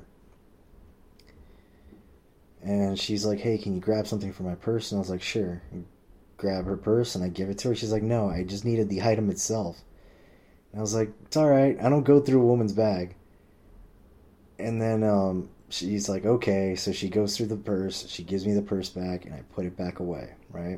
And she's like, hey, can you grab something from my purse? And I was like, sure. I grab her purse and I give it to her. She's like, no, I just needed the item itself. And I was like, it's alright. I don't go through a woman's bag. And then she's like, okay. So she goes through the purse. She gives me the purse back and I put it back away, right?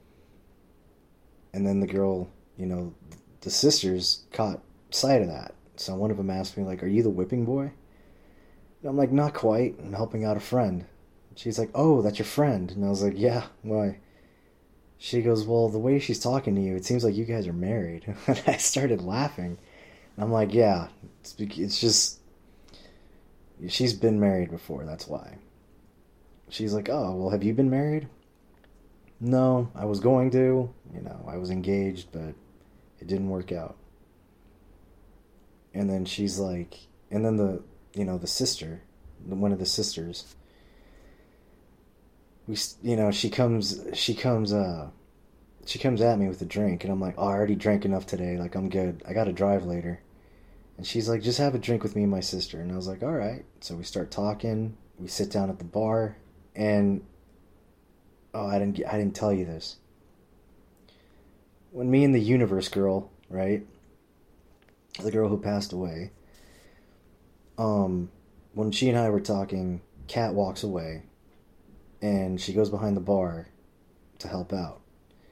And then the girl, the sisters caught sight of that. So one of them asked me, like, are you the whipping boy? And I'm like, not quite. I'm helping out a friend. She's like, oh, that's your friend. And I was like, yeah, why? She goes, well, the way she's talking to you, it seems like you guys are married. And I started laughing. And I'm like, yeah, it's just, she's been married before, that's why. She's like, oh, well, have you been married? No, I was going to. I was engaged, but it didn't work out. And then she's like, and then the sister, one of the sisters, she comes at me with a drink, and I'm like, oh, I already drank enough today, like, I'm good, I gotta drive later. And she's like, just have a drink with me and my sister. And I was like, all right. So we start talking, we sit down at the bar, and I didn't tell you this. When me and the universe girl, right, the girl who passed away, when she and I were talking, Kat walks away, and she goes behind the bar to help out.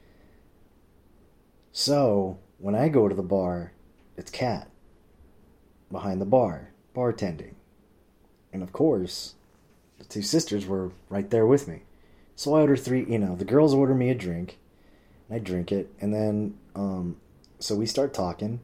So, when I go to the bar, it's Kat behind the bar, bartending. And of course, the two sisters were right there with me. So I order three, the girls order me a drink, and I drink it, and then, so we start talking,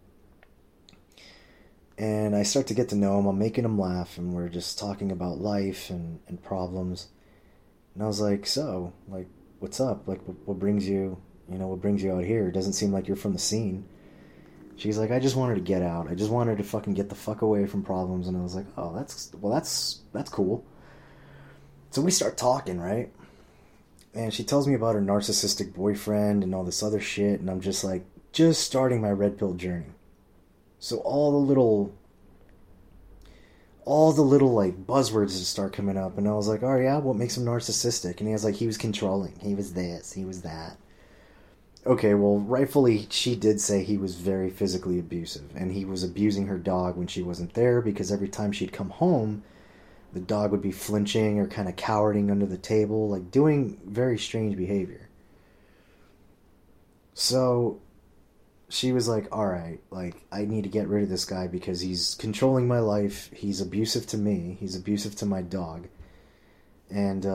and I start to get to know them. I'm making them laugh, and we're just talking about life and problems. And I was like, so, like, what's up? Like, what brings you, what brings you out here? It doesn't seem like you're from the scene. She's like, I just wanted to get out. I just wanted to fucking get the fuck away from problems. And I was like, oh, that's cool. So we start talking, right? And she tells me about her narcissistic boyfriend and all this other shit. And I'm just like, starting my red pill journey. So all all the little, like, buzzwords just start coming up. And I was like, oh, yeah, what makes him narcissistic? And he was like, he was controlling. He was this. He was that. Okay, well, rightfully, she did say he was very physically abusive. And he was abusing her dog when she wasn't there because every time she'd come home, the dog would be flinching or kind of cowering under the table, like doing very strange behavior. So she was like, all right, like, I need to get rid of this guy because he's controlling my life. He's abusive to me. He's abusive to my dog. And,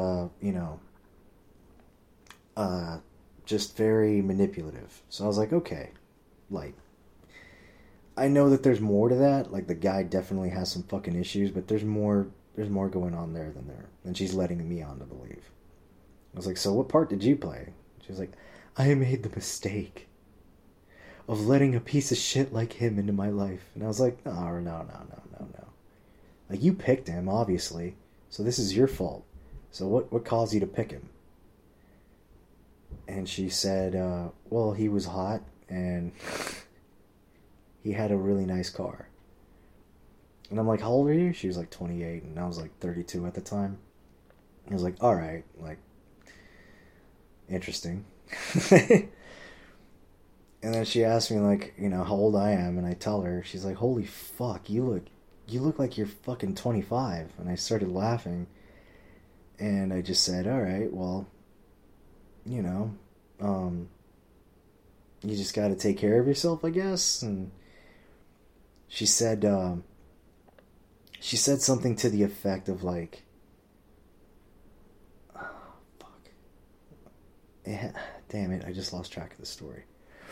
just very manipulative. So I was like, okay, like, I know that there's more to that. Like, the guy definitely has some fucking issues, but there's more going on there than she's letting me on to believe. I was like, so what part did you play? She was like, I made the mistake of letting a piece of shit like him into my life. And I was like, no. Like, you picked him, obviously. So this is your fault. So what caused you to pick him? And she said, well, he was hot and he had a really nice car. And I'm like, how old are you? She was like 28 and I was like 32 at the time. I was like, all right, like, interesting. And then she asked me, like, how old I am, and I tell her. She's like, holy fuck, you look like you're fucking 25. And I started laughing, and I just said, all right, well, you just gotta take care of yourself, I guess. And she said something to the effect of, like, oh, fuck. Damn it, I just lost track of the story.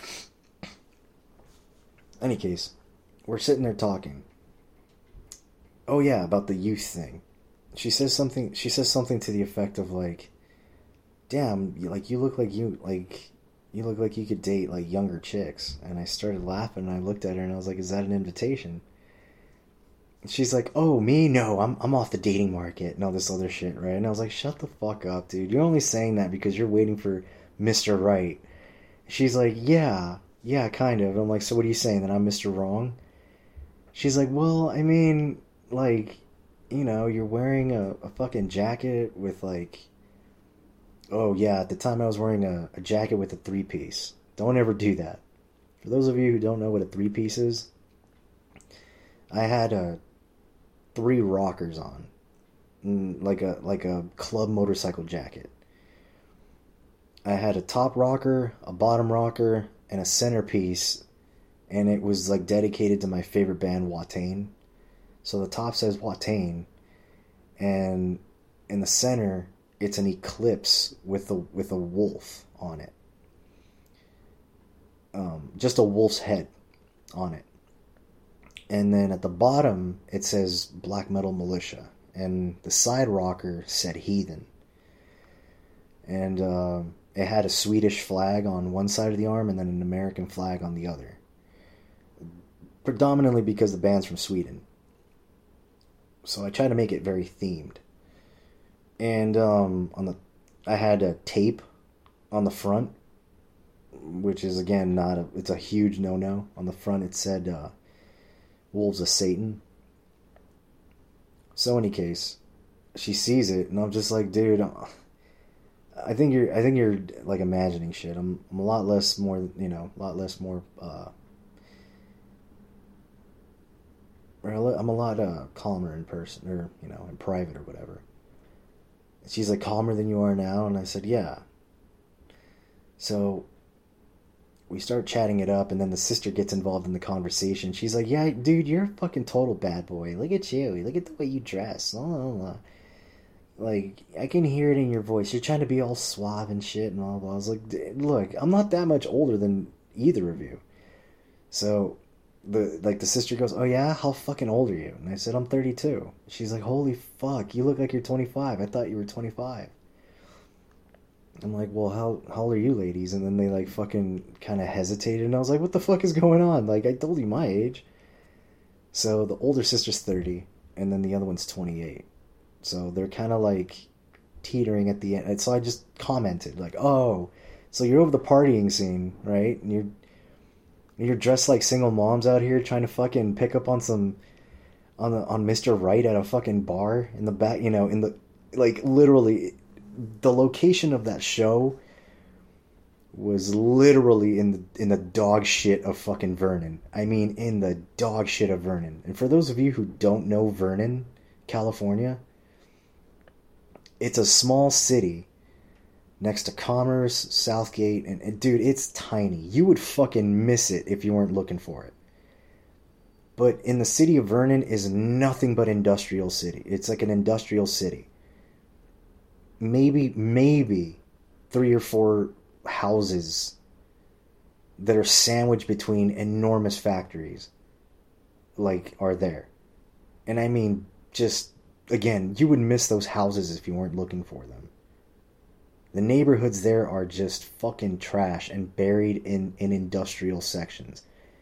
Any case, we're sitting there talking. Oh yeah, about the youth thing. She says something to the effect of, like, damn, like, you look like you could date, like, younger chicks. And I started laughing and I looked at her and I was like, is that an invitation? And she's like, oh, me? No, I'm off the dating market and all this other shit, right? And I was like, shut the fuck up, dude. You're only saying that because you're waiting for Mr. Right. She's like, yeah, kind of. I'm like, so what are you saying, that I'm Mr. Wrong? She's like, well, I mean, like, you're wearing a fucking jacket with, like, oh yeah, at the time I was wearing a jacket with a 3-piece. Don't ever do that. For those of you who don't know what a 3-piece is, I had 3 rockers on, like a club motorcycle jacket. I had a top rocker, a bottom rocker, and a centerpiece, and it was, like, dedicated to my favorite band, Watain. So the top says Watain, and in the center, it's an eclipse with a wolf on it. Just a wolf's head on it. And then at the bottom, it says Black Metal Militia, and the side rocker said Heathen. And it had a Swedish flag on one side of the arm and then an American flag on the other. Predominantly because the band's from Sweden. So I tried to make it very themed. And I had a tape on the front, which is, again, it's a huge no-no. On the front it said Wolves of Satan. So, any case, she sees it and I'm just like, dude, I think you're like imagining shit. I'm a lot less more, I'm a lot calmer in person, or, in private or whatever. And she's like, calmer than you are now? And I said, yeah. So we start chatting it up, and then the sister gets involved in the conversation. She's like, yeah, dude, you're a fucking total bad boy. Look at you. Look at the way you dress. Like, I can hear it in your voice. You're trying to be all suave and shit and all. I was like, look, I'm not that much older than either of you. So the sister goes, oh yeah, how fucking old are you? And I said, I'm 32. She's like, holy fuck, you look like you're 25. I thought you were 25. I'm like, well, how old are you ladies? And then they, like, fucking kind of hesitated, and I was like, what the fuck is going on? Like, I told you my age. So the older sister's 30, and then the other one's 28. So they're kind of, like, teetering at the end. And so I just commented, like, oh, so you're over the partying scene, right? And you're dressed like single moms out here trying to fucking pick up on some on Mr. Right at a fucking bar in the back, in the, like, literally, the location of that show was literally in the dog shit of fucking Vernon. I mean, in the dog shit of Vernon. And for those of you who don't know Vernon, California, it's a small city next to Commerce, Southgate, and dude, it's tiny. You would fucking miss it if you weren't looking for it. But in the city of Vernon is nothing but industrial city. It's like an industrial city. Maybe 3 or 4 houses that are sandwiched between enormous factories, like, are there. And I mean, just, again, you would miss those houses if you weren't looking for them. The neighborhoods there are just fucking trash and buried in industrial sections.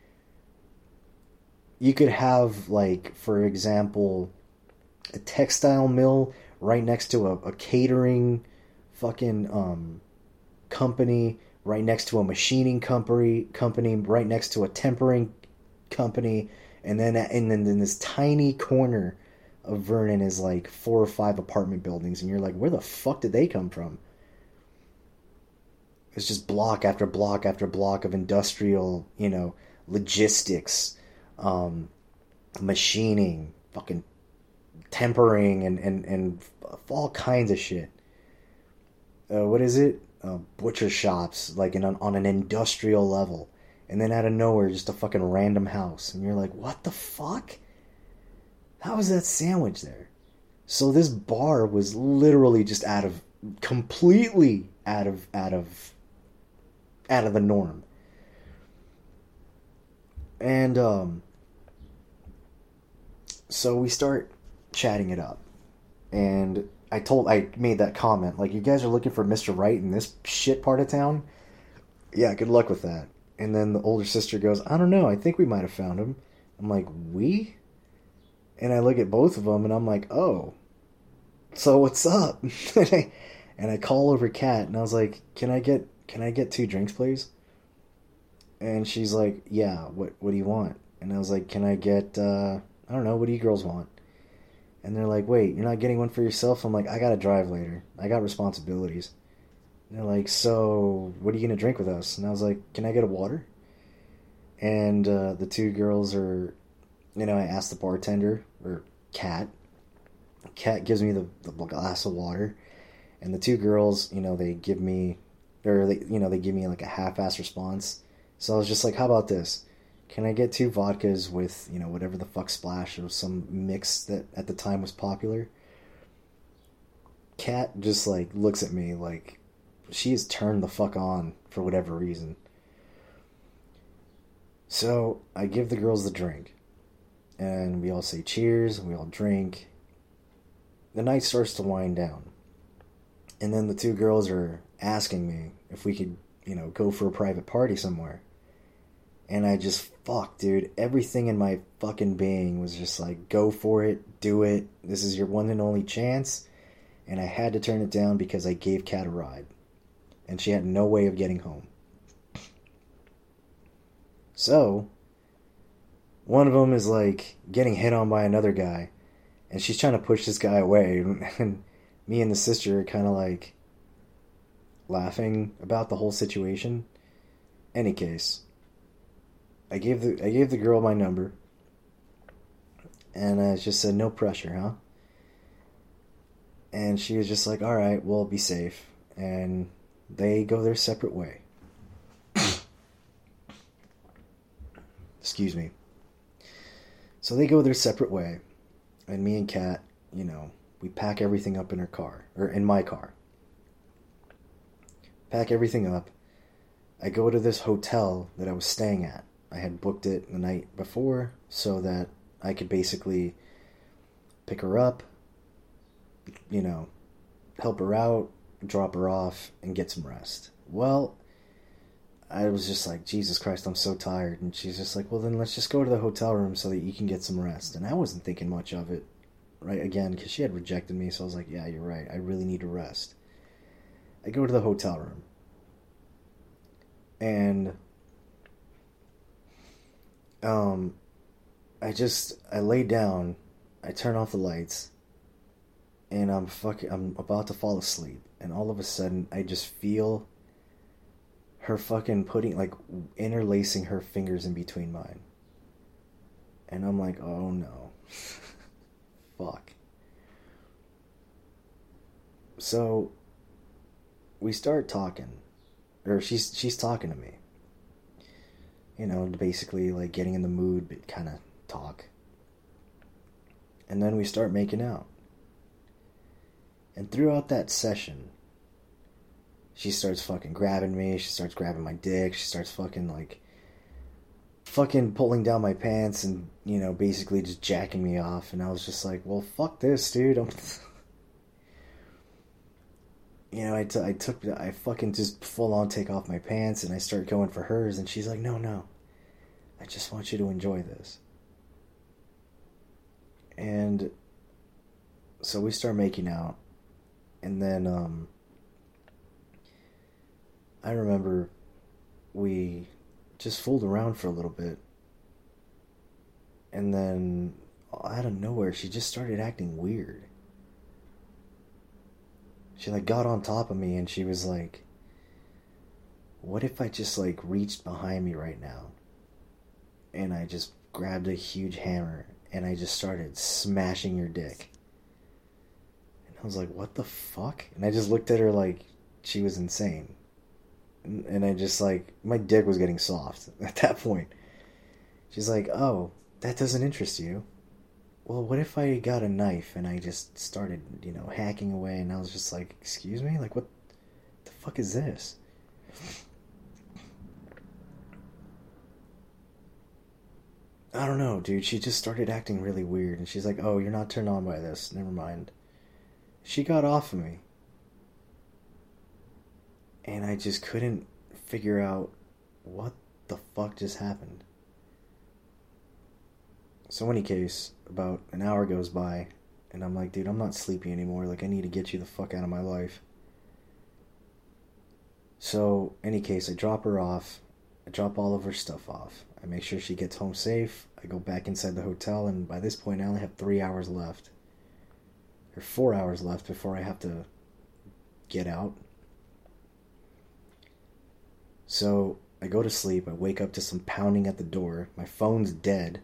You could have, like, for example, a textile mill right next to a catering fucking company, right next to a machining company, right next to a tempering company, and then in this tiny corner of Vernon is like 4 or 5 apartment buildings, and you're like, where the fuck did they come from? It's just block after block after block of industrial, logistics, machining, fucking tempering, and all kinds of shit. What is it? Butcher shops, like on an industrial level. And then out of nowhere, just a fucking random house. And you're like, what the fuck? How is that sandwich there? So this bar was literally just completely out of the norm. And so we start chatting it up. And I made that comment, like, you guys are looking for Mr. Right in this shit part of town? Yeah, good luck with that. And then the older sister goes, I don't know, I think we might have found him. I'm like, we? And I look at both of them and I'm like, oh, so what's up? and I call over Kat and I was like, can I get 2 drinks, please? And she's like, yeah, what do you want? And I was like, can I get, I don't know, what do you girls want? And they're like, wait, you're not getting one for yourself? I'm like, I gotta drive later. I got responsibilities. And they're like, so what are you gonna drink with us? And I was like, can I get a water? And the 2 girls are, I asked the bartender, or Kat. Kat gives me the glass of water. And the 2 girls, they give me, they give me like a half-ass response. So I was just like, how about this? Can I get 2 vodkas with, whatever the fuck splash or some mix that at the time was popular? Kat just, like, looks at me like she is turned the fuck on for whatever reason. So I give the girls the drink. And we all say cheers, and we all drink. The night starts to wind down. And then the 2 girls are asking me if we could, go for a private party somewhere. And I just, dude, everything in my fucking being was just like, go for it, do it, this is your one and only chance. And I had to turn it down because I gave Kat a ride. And she had no way of getting home. So, one of them is like getting hit on by another guy. And she's trying to push this guy away. And me and the sister are kind of like laughing about the whole situation. Any case, I gave the girl my number, and I just said, no pressure, huh? And she was just like, all right, well, be safe. And they go their separate way. Excuse me. So they go their separate way, and me and Kat, we pack everything up in her car, or in my car. Pack everything up. I go to this hotel that I was staying at. I had booked it the night before so that I could basically pick her up, help her out, drop her off, and get some rest. Well, I was just like, Jesus Christ, I'm so tired. And she's just like, well, then let's just go to the hotel room so that you can get some rest. And I wasn't thinking much of it, right, again, because she had rejected me, so I was like, yeah, you're right, I really need to rest. I go to the hotel room. And I laid down I turn off the lights, and I'm about to fall asleep, and all of a sudden I just feel her fucking putting, like, interlacing her fingers in between mine. And I'm like, oh no. Fuck. So we start talking, or she's talking to me. You know, basically like getting in the mood, but kind of talk. And then we start making out. And throughout that session, she starts fucking grabbing me, she starts grabbing my dick, she starts fucking pulling down my pants and, you know, basically just jacking me off. And I was just like, well, fuck this, dude. You know, I fucking just full on take off my pants and I start going for hers, and she's like, no, I just want you to enjoy this. And so we start making out, and then, I remember we just fooled around for a little bit, and then out of nowhere, she just started acting weird. She, like, got on top of me, and she was like, what if I just, like, reached behind me right now? And I just grabbed a huge hammer, and I just started smashing your dick. And I was like, what the fuck? And I just looked at her like she was insane. And I just, like, my dick was getting soft at that point. She's like, oh, that doesn't interest you? Well, what if I got a knife and I just started, you know, hacking away, and I was just like, excuse me? Like, what the fuck is this? I don't know, dude. She just started acting really weird, and she's like, oh, you're not turned on by this. Never mind. She got off of me. And I just couldn't figure out what the fuck just happened. So in any case, about an hour goes by, and I'm like, dude, I'm not sleepy anymore. Like, I need to get you the fuck out of my life. So, in any case, I drop her off. I drop all of her stuff off. I make sure she gets home safe. I go back inside the hotel, and by this point, I only have 3 hours left. Or 4 hours left before I have to get out. So, I go to sleep. I wake up to some pounding at the door. My phone's dead.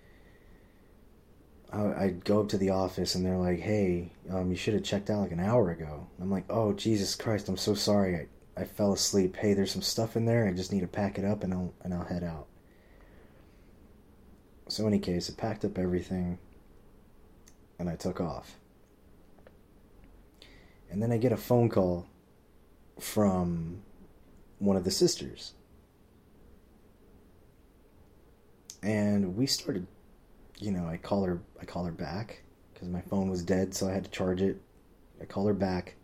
I go up to the office, and they're like, hey, you should have checked out like an hour ago. I'm like, oh, Jesus Christ, I'm so sorry. I fell asleep. Hey, there's some stuff in there. I just need to pack it up, and I'll head out. So in any case, I packed up everything, and I took off. And then I get a phone call from one of the sisters. And we started, you know, I call her back, because my phone was dead, so I had to charge it. I call her back.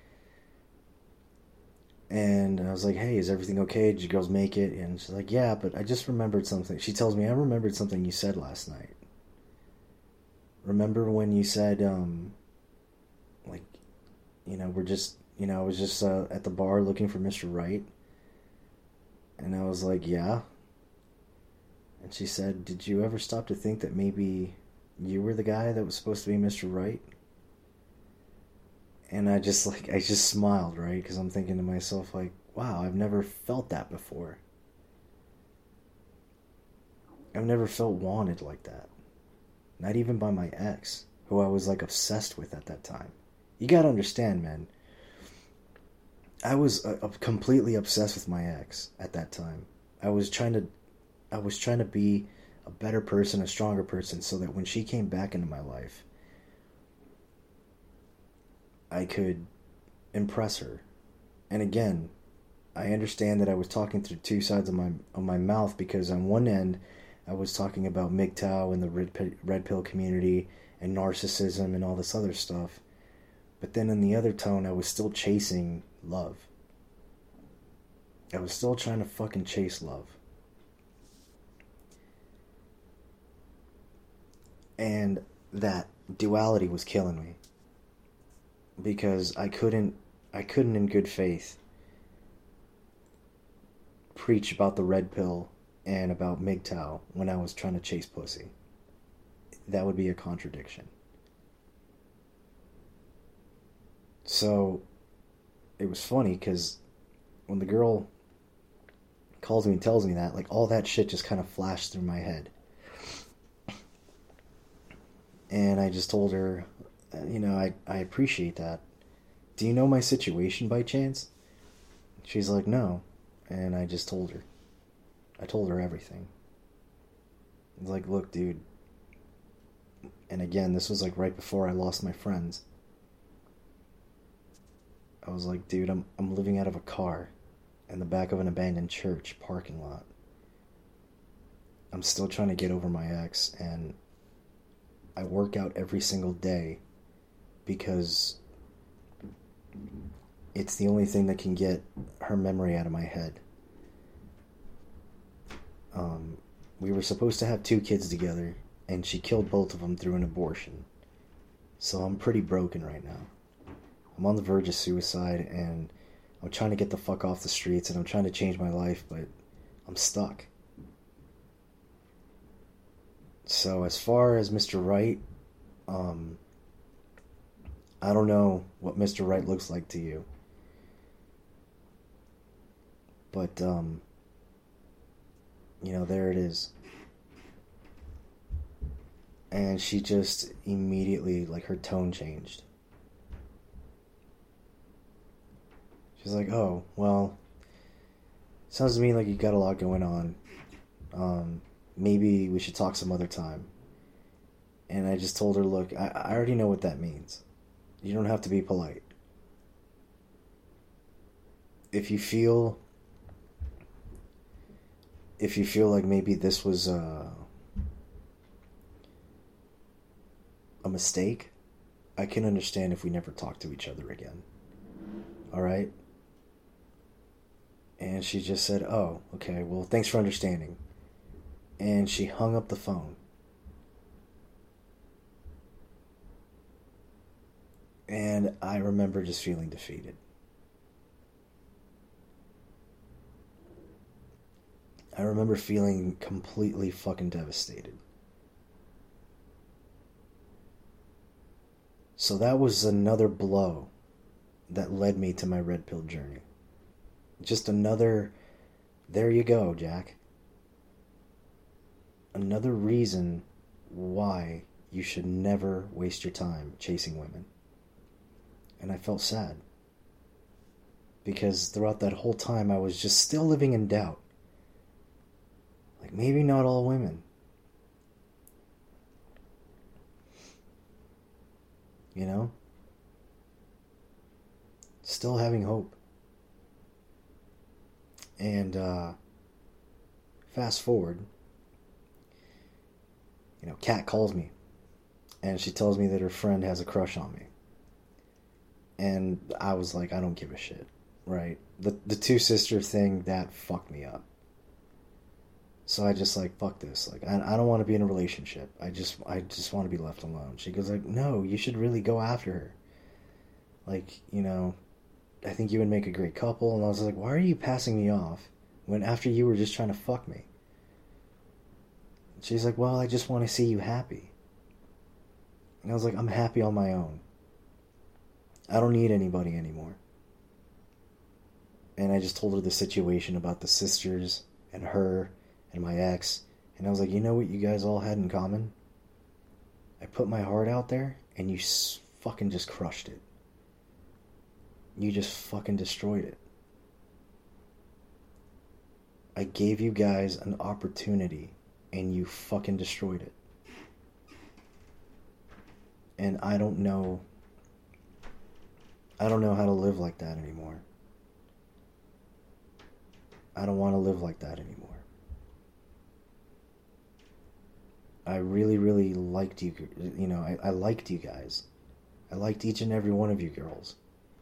And I was like, hey, is everything okay? Did you girls make it? And she's like, yeah, but I just remembered something. She tells me, I remembered something you said last night. Remember when you said, like, you know, I was just at the bar looking for Mr. Right? And I was like, yeah. And she said, did you ever stop to think that maybe you were the guy that was supposed to be Mr. Right? And I just smiled, right? Because I'm thinking to myself, like, wow, I've never felt that before. I've never felt wanted like that. Not even by my ex, who I was, like, obsessed with at that time. You gotta understand, man. I was completely obsessed with my ex at that time. I was trying to be a better person, a stronger person, so that when she came back into my life, I could impress her. And again, I understand that I was talking through two sides of my mouth, because on one end, I was talking about MGTOW and the red pill community and narcissism and all this other stuff. But then in the other tone, I was still chasing love. I was still trying to fucking chase love. And that duality was killing me. Because I couldn't in good faith preach about the red pill and about MGTOW when I was trying to chase pussy. That would be a contradiction. So it was funny because when the girl calls me and tells me that, like, all that shit just kind of flashed through my head. And I just told her, I appreciate that. Do you know my situation by chance? She's like, no. And I just told her. I told her everything. It's like, look, dude. And again, this was like right before I lost my friends. I was like, dude, I'm living out of a car in the back of an abandoned church parking lot. I'm still trying to get over my ex, and I work out every single day because it's the only thing that can get her memory out of my head. We were supposed to have 2 kids together, and she killed both of them through an abortion. So I'm pretty broken right now. I'm on the verge of suicide, and I'm trying to get the fuck off the streets, and I'm trying to change my life, but I'm stuck. So as far as Mr. Right, I don't know what Mr. Right looks like to you. But, there it is. And she just immediately, like, her tone changed. She's like, oh, well, sounds to me like you got a lot going on. Maybe we should talk some other time. And I just told her, look, I already know what that means. You don't have to be polite. If you feel like maybe this was a mistake, I can understand if we never talk to each other again. Alright? And she just said, oh, okay, well, thanks for understanding. And she hung up the phone. And I remember just feeling defeated. I remember feeling completely fucking devastated. So that was another blow that led me to my red pill journey. Just another, there you go, Jack. Another reason why you should never waste your time chasing women. And I felt sad. Because throughout that whole time I was just still living in doubt. Like, maybe not all women. You know? Still having hope. And, fast forward, Kat calls me. And she tells me that her friend has a crush on me. And I was like, I don't give a shit, right? The two sister thing, that fucked me up. So I just like, fuck this. Like, I don't want to be in a relationship. I just want to be left alone. She goes like, no, you should really go after her. Like, I think you would make a great couple. And I was like, why are you passing me off when after you were just trying to fuck me? She's like, well, I just want to see you happy. And I was like, I'm happy on my own. I don't need anybody anymore. And I just told her the situation about the sisters and her and my ex. And I was like, you know what you guys all had in common? I put my heart out there and you fucking just crushed it. You just fucking destroyed it. I gave you guys an opportunity and you fucking destroyed it. And I don't know how to live like that anymore. I don't want to live like that anymore. I really, really liked you. I liked you guys. I liked each and every one of you girls.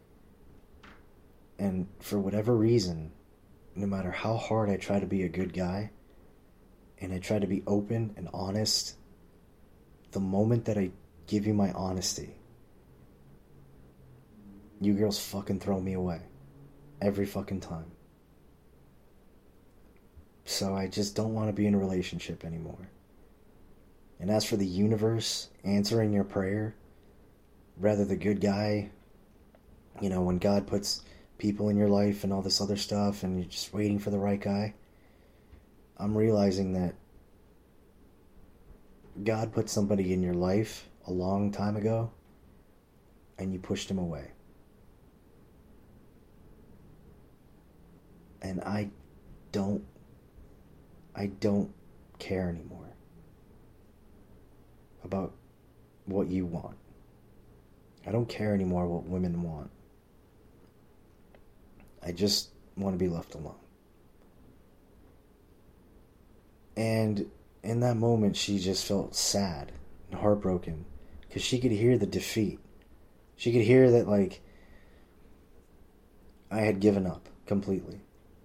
And for whatever reason, no matter how hard I try to be a good guy, and I try to be open and honest, the moment that I give you my honesty, you girls fucking throw me away. Every fucking time. So I just don't want to be in a relationship anymore. And as for the universe answering your prayer, rather the good guy You know, when God puts people in your life and all this other stuff and you're just waiting for the right guy, I'm realizing that God put somebody in your life a long time ago and you pushed him away. And I don't care anymore about what you want. I don't care anymore what women want. I just want to be left alone. And in that moment, she just felt sad and heartbroken because she could hear the defeat. She could hear that, like, I had given up completely.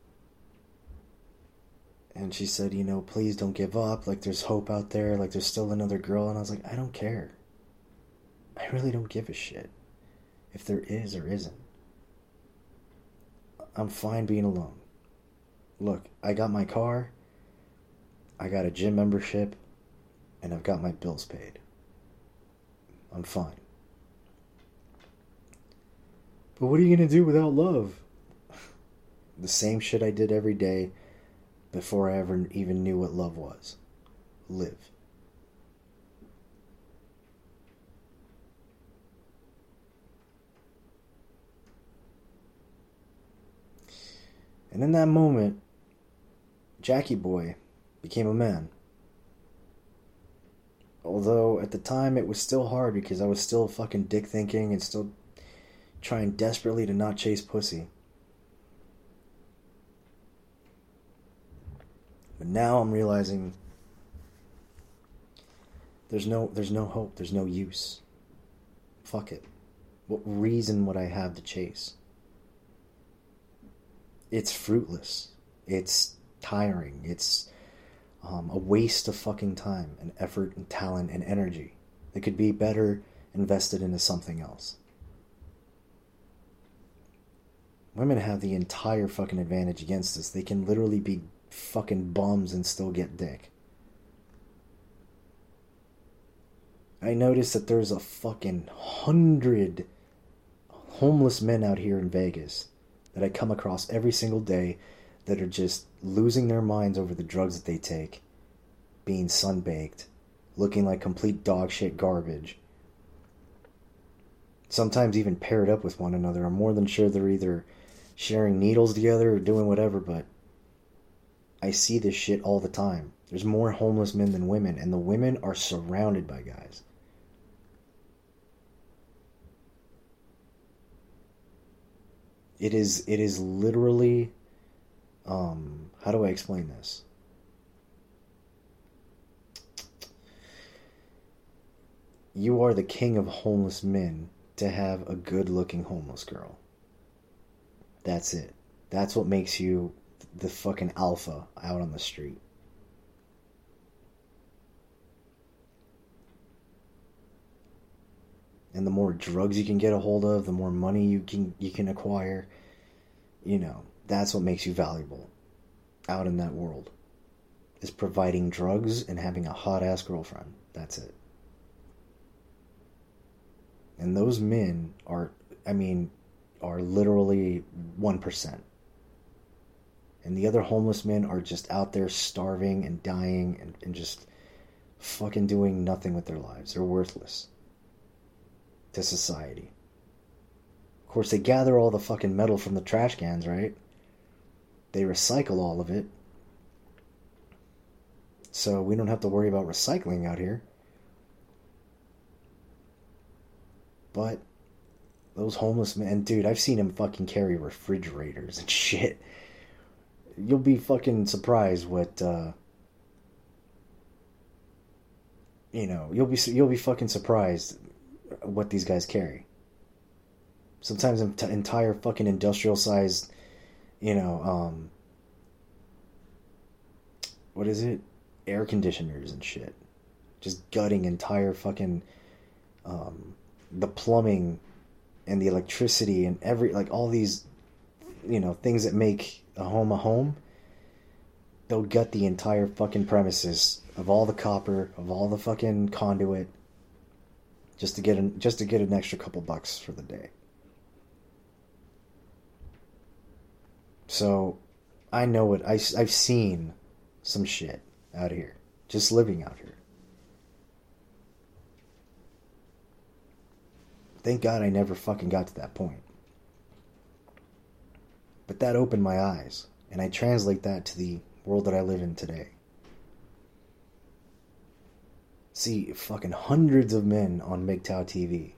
And she said, you know, please don't give up. Like, there's hope out there. Like, there's still another girl. And I was like, I don't care. I really don't give a shit if there is or isn't. I'm fine being alone. Look, I got my car, I got a gym membership, and I've got my bills paid. I'm fine. But what are you going to do without love? The same shit I did every day before I ever even knew what love was. Live. And in that moment, Jackie Boy became a man. Although at the time it was still hard because I was still fucking dick thinking and still trying desperately to not chase pussy. But now I'm realizing there's no hope, there's no use. Fuck it. What reason would I have to chase? It's fruitless. It's tiring. It's a waste of fucking time and effort and talent and energy that could be better invested into something else. Women have the entire fucking advantage against us. They can literally be fucking bums and still get dick. I noticed that there's a fucking 100 homeless men out here in Vegas that I come across every single day that are just losing their minds over the drugs that they take, being sunbaked, looking like complete dog shit garbage. Sometimes even paired up with one another. I'm more than sure they're either sharing needles together or doing whatever, but I see this shit all the time. There's more homeless men than women, and the women are surrounded by guys. It is literally, how do I explain this? You are the king of homeless men to have a good-looking homeless girl. That's it. That's what makes you the fucking alpha out on the street. And the more drugs you can get a hold of, the more money you can acquire, you know, that's what makes you valuable out in that world. Is providing drugs and having a hot-ass girlfriend. That's it. And those men are literally 1%. And the other homeless men are just out there starving and dying and just fucking doing nothing with their lives. They're worthless to society. Of course, they gather all the fucking metal from the trash cans, right? They recycle all of it. So we don't have to worry about recycling out here. But those homeless men, dude, I've seen them fucking carry refrigerators and shit. You'll be fucking surprised what, you'll be fucking surprised what these guys carry. Sometimes entire fucking industrial sized, what is it? Air conditioners and shit. Just gutting entire fucking, the plumbing and the electricity and all these, things that make a home. They'll gut the entire fucking premises of all the copper, of all the fucking conduit, just to get an extra couple bucks for the day. So I know it. I've seen some shit out here. Just living out here. Thank God I never fucking got to that point. But that opened my eyes. And I translate that to the world that I live in today. See fucking hundreds of men on MGTOW TV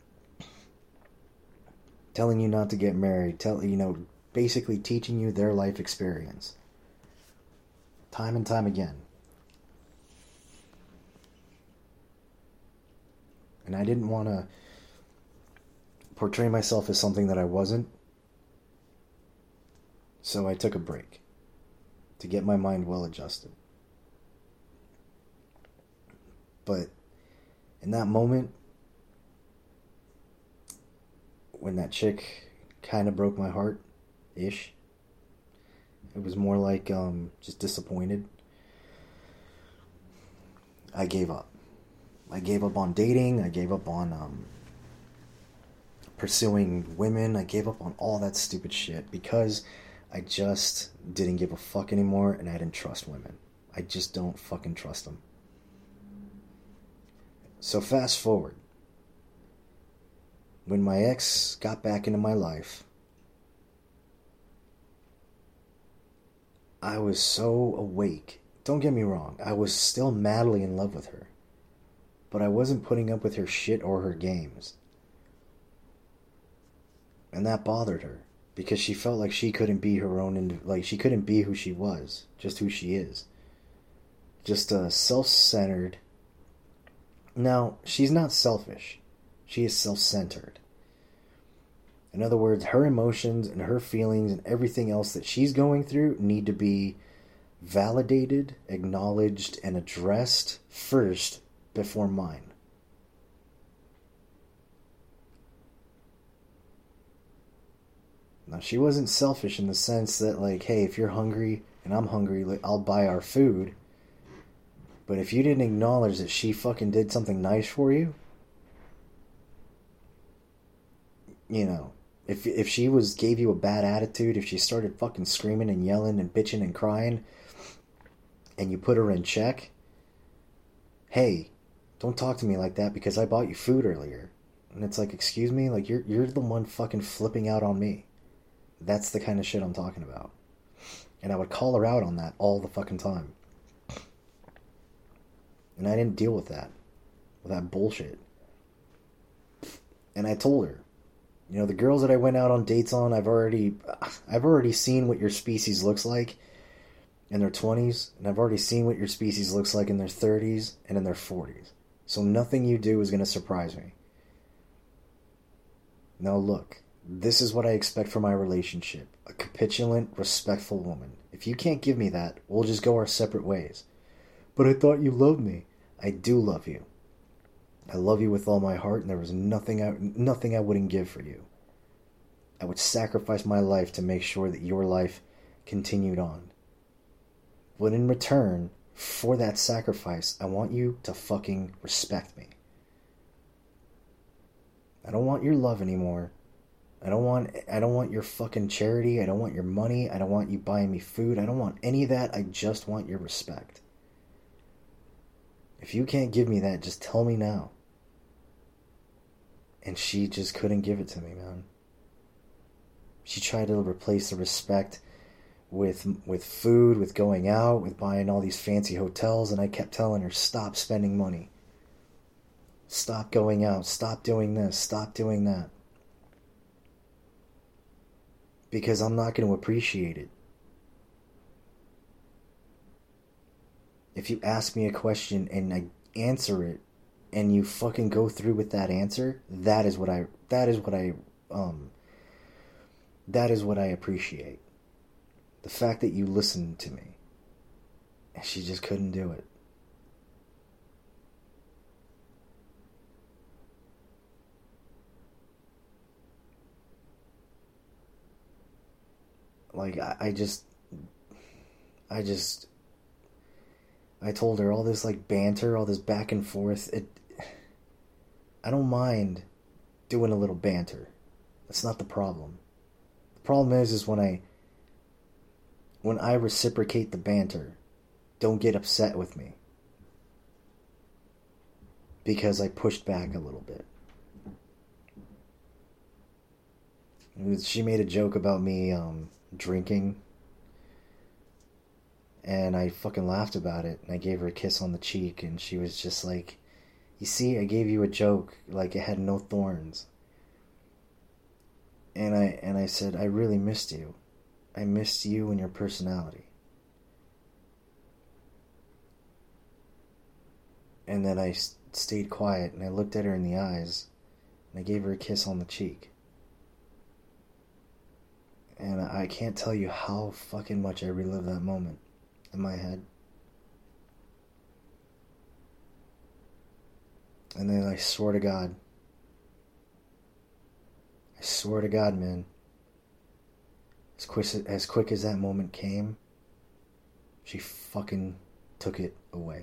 telling you not to get married, basically teaching you their life experience. Time and time again. And I didn't want to portray myself as something that I wasn't. So I took a break to get my mind well adjusted. But in that moment, when that chick kind of broke my heart-ish, it was more like just disappointed. I gave up. I gave up on dating. I gave up on pursuing women. I gave up on all that stupid shit because I just didn't give a fuck anymore and I didn't trust women. I just don't fucking trust them. So fast forward. When my ex got back into my life, I was so awake. Don't get me wrong, I was still madly in love with her. But I wasn't putting up with her shit or her games. And that bothered her. Because she felt like she couldn't be her own, she couldn't be who she was, just who she is. Just self-centered. Now, she's not selfish. She is self-centered. In other words, her emotions and her feelings and everything else that she's going through need to be validated, acknowledged, and addressed first before mine. Now, she wasn't selfish in the sense that, hey, if you're hungry and I'm hungry, I'll buy our food. But if you didn't acknowledge that she fucking did something nice for you, if she gave you a bad attitude, if she started fucking screaming and yelling and bitching and crying, and you put her in check, hey, don't talk to me like that because I bought you food earlier. And it's like, excuse me, you're the one fucking flipping out on me. That's the kind of shit I'm talking about. And I would call her out on that all the fucking time. And I didn't deal with that bullshit. And I told her, the girls that I went out on dates on, I've already seen what your species looks like in their 20s, and I've already seen what your species looks like in their 30s and in their 40s. So nothing you do is going to surprise me. Now look, this is what I expect from my relationship. A capitulant, respectful woman. If you can't give me that, we'll just go our separate ways. But I thought you loved me. I do love you. I love you with all my heart, and there was nothing I wouldn't give for you. I would sacrifice my life to make sure that your life continued on. But in return, for that sacrifice, I want you to fucking respect me. I don't want your love anymore. I don't want your fucking charity. I don't want your money. I don't want you buying me food. I don't want any of that. I just want your respect. If you can't give me that, just tell me now. And she just couldn't give it to me, man. She tried to replace the respect with food, with going out, with buying all these fancy hotels, and I kept telling her, stop spending money. Stop going out. Stop doing this. Stop doing that. Because I'm not going to appreciate it. If you ask me a question and I answer it, and you fucking go through with that answer, that is what I appreciate. The fact that you listened to me. And she just couldn't do it. I told her all this banter, all this back and forth. I don't mind doing a little banter. That's not the problem. The problem is when I when I reciprocate the banter, don't get upset with me. Because I pushed back a little bit. She made a joke about me drinking. And I fucking laughed about it. And I gave her a kiss on the cheek. And she was just like, you see, I gave you a joke. Like it had no thorns. And I said, I really missed you. I missed you and your personality. And then I stayed quiet and I looked at her in the eyes and I gave her a kiss on the cheek. And I can't tell you how fucking much I relived that moment in my head. And then I swear to God, man, as quick as that moment came, she fucking took it away.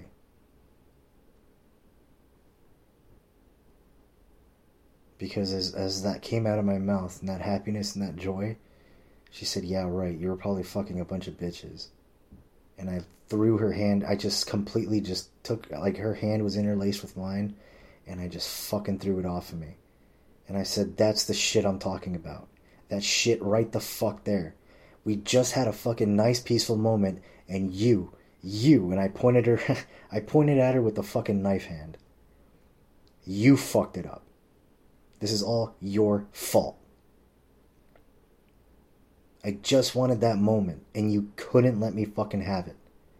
Because as that came out of my mouth, and that happiness and that joy, she said, yeah, right, you were probably fucking a bunch of bitches. And I threw her hand, I just completely just took, like her hand was interlaced with mine, and I just fucking threw it off of me. And I said, that's the shit I'm talking about. That shit right the fuck there. We just had a fucking nice peaceful moment, and you, and I pointed at her with the fucking knife hand. You fucked it up. This is all your fault. I just wanted that moment, and you couldn't let me fucking have it.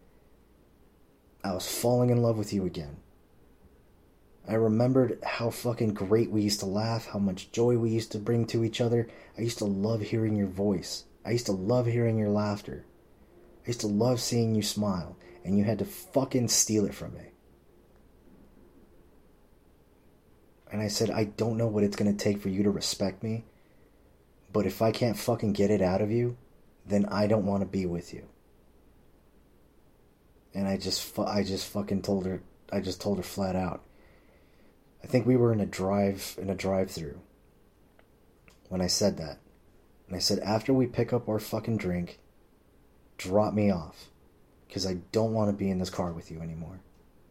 I was falling in love with you again. I remembered how fucking great we used to laugh, how much joy we used to bring to each other. I used to love hearing your voice. I used to love hearing your laughter. I used to love seeing you smile, and you had to fucking steal it from me. And I said, I don't know what it's going to take for you to respect me, but if I can't fucking get it out of you, then I don't want to be with you. And I just fucking told her flat out. I think we were in a drive-through when I said that. And I said, after we pick up our fucking drink, drop me off, because I don't want to be in this car with you anymore.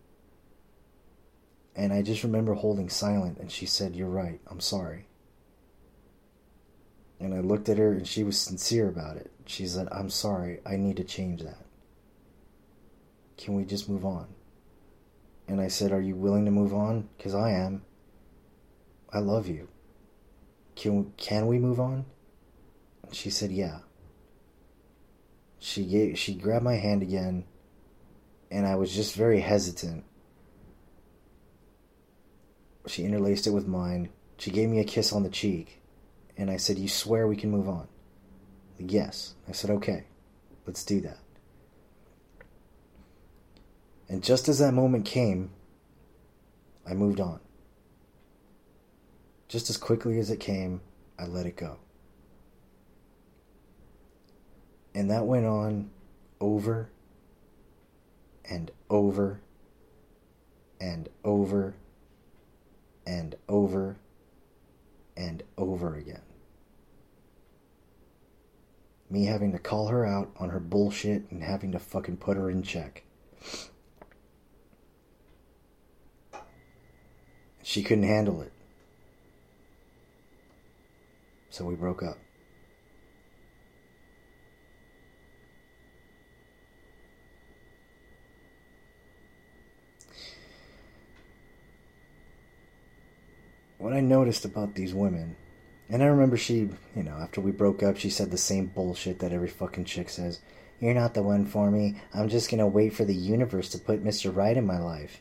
And I just remember holding silent, and she said, you're right, I'm sorry. And I looked at her, and she was sincere about it. She said, I'm sorry, I need to change that. Can we just move on? And I said, are you willing to move on? Because I am. I love you. Can we move on? And she said, yeah. She grabbed my hand again, and I was just very hesitant. She interlaced it with mine. She gave me a kiss on the cheek. And I said, you swear we can move on? Yes. I said, okay, let's do that. And just as that moment came, I moved on. Just as quickly as it came, I let it go. And that went on over and over and over and over and over again. Me having to call her out on her bullshit and having to fucking put her in check. She couldn't handle it. So we broke up. What I noticed about these women, and I remember she, after we broke up, she said the same bullshit that every fucking chick says. You're not the one for me. I'm just gonna wait for the universe to put Mr. Right in my life.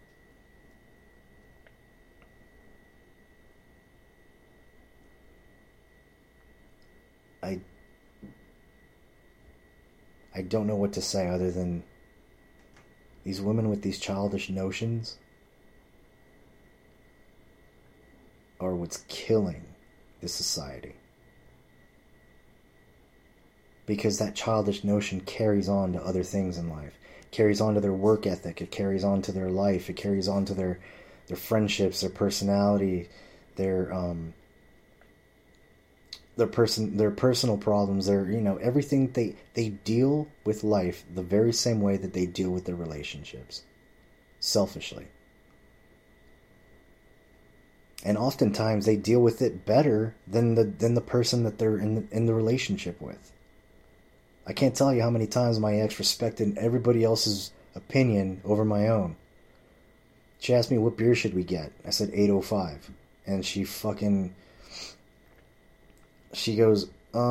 I don't know what to say other than these women with these childish notions are what's killing this society. Because that childish notion carries on to other things in life. It carries on to their work ethic. It carries on to their life. It carries on to their friendships, their personality, their their personal problems, their, everything. They deal with life the very same way that they deal with their relationships, selfishly. And oftentimes they deal with it better than the person that they're in the relationship with. I can't tell you how many times my ex respected everybody else's opinion over my own. She asked me, what beer should we get? I said 805. And she goes,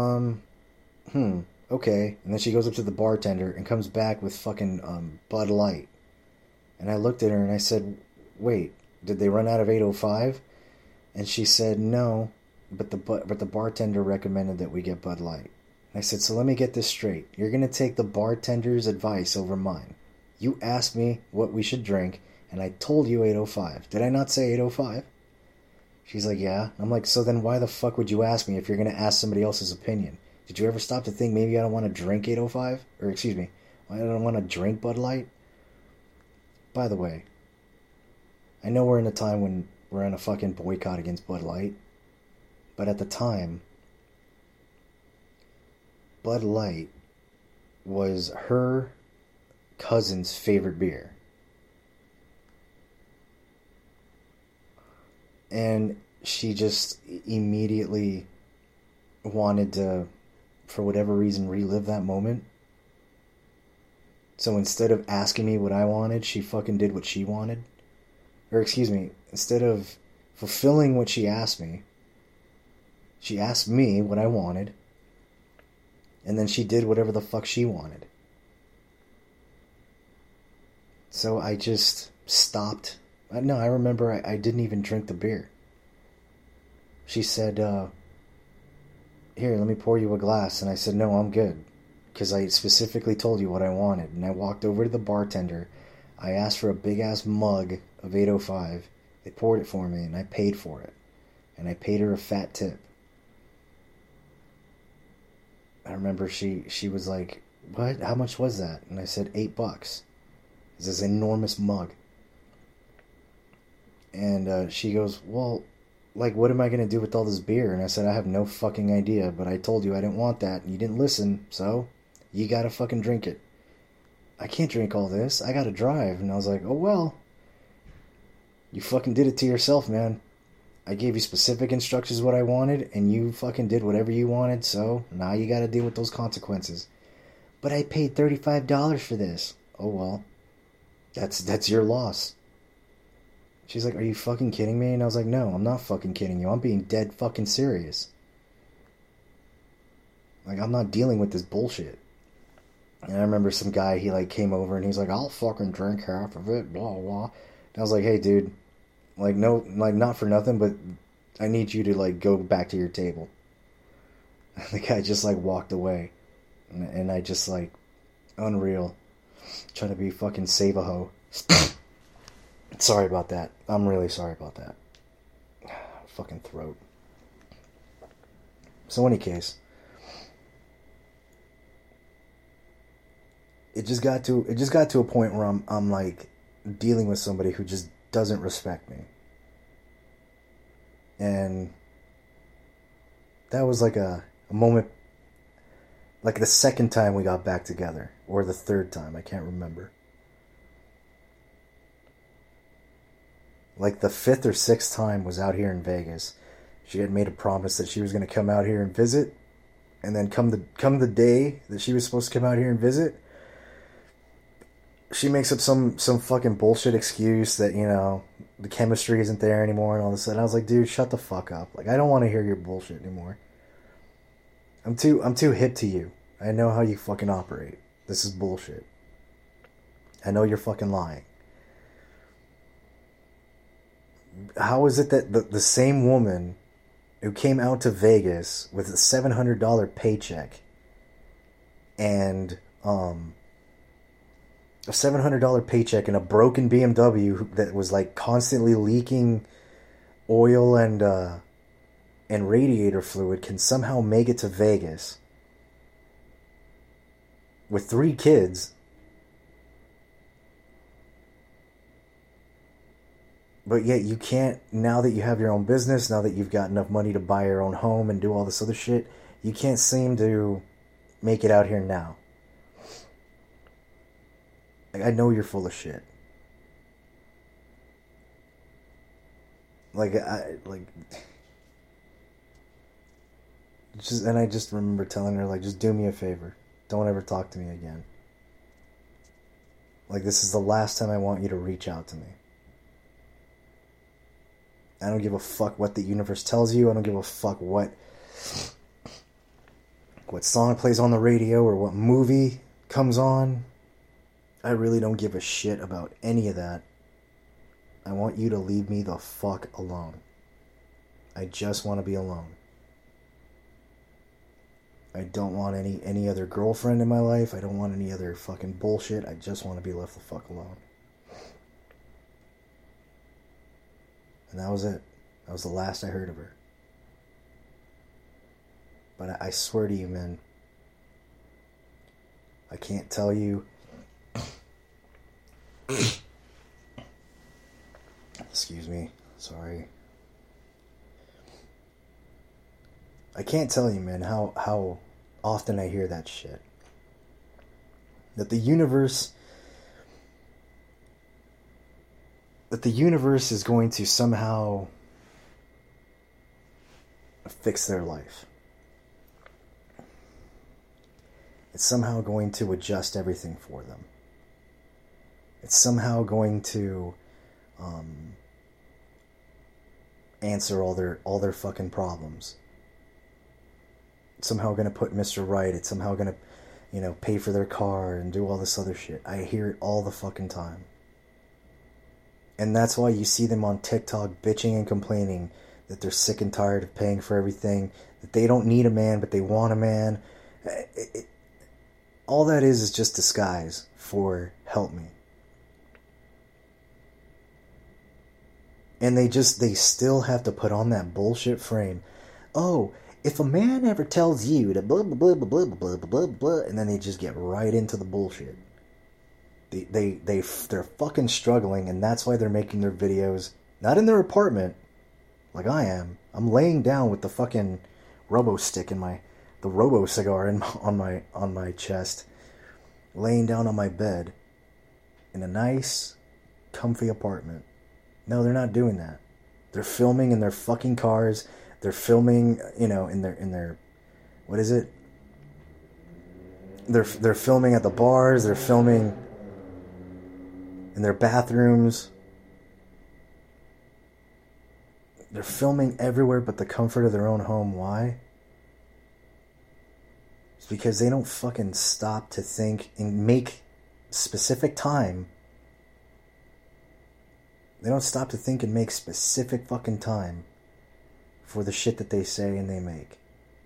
okay. And then she goes up to the bartender and comes back with fucking Bud Light. And I looked at her and I said, wait, did they run out of 805? And she said, no, but the bartender recommended that we get Bud Light. And I said, so let me get this straight. You're going to take the bartender's advice over mine. You asked me what we should drink, and I told you 805. Did I not say 805? She's like, yeah. I'm like, so then why the fuck would you ask me if you're going to ask somebody else's opinion? Did you ever stop to think maybe I don't want to drink 805? Or excuse me, I don't want to drink Bud Light? By the way, I know we're in a time when we're in a fucking boycott against Bud Light, but at the time, Bud Light was her cousin's favorite beer. And she just immediately wanted to, for whatever reason, relive that moment. So instead of asking me what I wanted, she fucking did what she wanted. Or excuse me, instead of fulfilling what she asked me, she asked me what I wanted, and then she did whatever the fuck she wanted. So I just stopped. No, I remember I didn't even drink the beer. She said, here, let me pour you a glass. And I said, no, I'm good. Because I specifically told you what I wanted. And I walked over to the bartender. I asked for a big-ass mug of 805. They poured it for me, and I paid for it. And I paid her a fat tip. I remember she was like, what? How much was that? And I said, $8. It's this enormous mug. And she goes, well, like, what am I going to do with all this beer? And I said, I have no fucking idea, but I told you I didn't want that, and you didn't listen, so you gotta fucking drink it. I can't drink all this. I gotta drive. And I was like, oh, well, you fucking did it to yourself, man. I gave you specific instructions what I wanted, and you fucking did whatever you wanted, so now you gotta deal with those consequences. But I paid $35 for this. Oh, well, that's your loss. She's like, are you fucking kidding me? And I was like, no, I'm not fucking kidding you. I'm being dead fucking serious. Like, I'm not dealing with this bullshit. And I remember some guy, he like came over and he's like, I'll fucking drink half of it, blah, blah. And I was like, hey, dude, like, no, like, not for nothing, but I need you to, like, go back to your table. And the guy just, like, walked away. And I just, like, unreal. Trying to be fucking save-a-ho. Sorry about that. I'm really sorry about that. Fucking throat. So, in any case, it just got to a point where I'm like dealing with somebody who just doesn't respect me. And that was like a moment, like the second time we got back together, or the third time, I can't remember. Like the fifth or sixth time was out here in Vegas. She had made a promise that she was going to come out here and visit, and then come the day that she was supposed to come out here and visit, she makes up some fucking bullshit excuse that, you know, the chemistry isn't there anymore and all this. And I was like, dude, shut the fuck up. Like, I don't want to hear your bullshit anymore. I'm too hip to you. I know how you fucking operate. This is bullshit. I know you're fucking lying. How is it that the same woman who came out to Vegas with a $700 paycheck and a $700 paycheck and a broken BMW that was like constantly leaking oil and radiator fluid can somehow make it to Vegas with 3 kids But yet you can't, now that you have your own business, now that you've got enough money to buy your own home and do all this other shit, you can't seem to make it out here now. Like, I know you're full of shit. And I just remember telling her, like, just do me a favor. Don't ever talk to me again. Like, this is the last time I want you to reach out to me. I don't give a fuck what the universe tells you. I don't give a fuck what song plays on the radio or what movie comes on. I really don't give a shit about any of that. I want you to leave me the fuck alone. I just want to be alone. I don't want any other girlfriend in my life. I don't want any other fucking bullshit. I just want to be left the fuck alone. And that was it. That was the last I heard of her. But I swear to you, man, I can't tell you. Excuse me. Sorry. I can't tell you, man, how often I hear that shit. That the universe is going to somehow fix their life. It's somehow going to adjust everything for them. It's somehow going to answer all their fucking problems. It's somehow going to put Mr. Right. It's somehow going to, pay for their car and do all this other shit. I hear it all the fucking time. And that's why you see them on TikTok bitching and complaining that they're sick and tired of paying for everything, that they don't need a man, but they want a man. All that is just disguise for help me. And they still have to put on that bullshit frame. Oh, if a man ever tells you to blah, blah, blah, blah, blah, blah, blah, blah, and then they just get right into the bullshit. They're fucking struggling, and that's why they're making their videos, not in their apartment, like I am. I'm laying down with the fucking robo stick the robo cigar on my chest, laying down on my bed, in a nice, comfy apartment. No, they're not doing that. They're filming in their fucking cars. They're filming, in their, what is it? They're filming at the bars. They're filming in their bathrooms. They're filming everywhere but the comfort of their own home. Why? It's because they don't fucking stop to think and make specific time. They don't stop to think and make specific fucking time for the shit that they say and they make.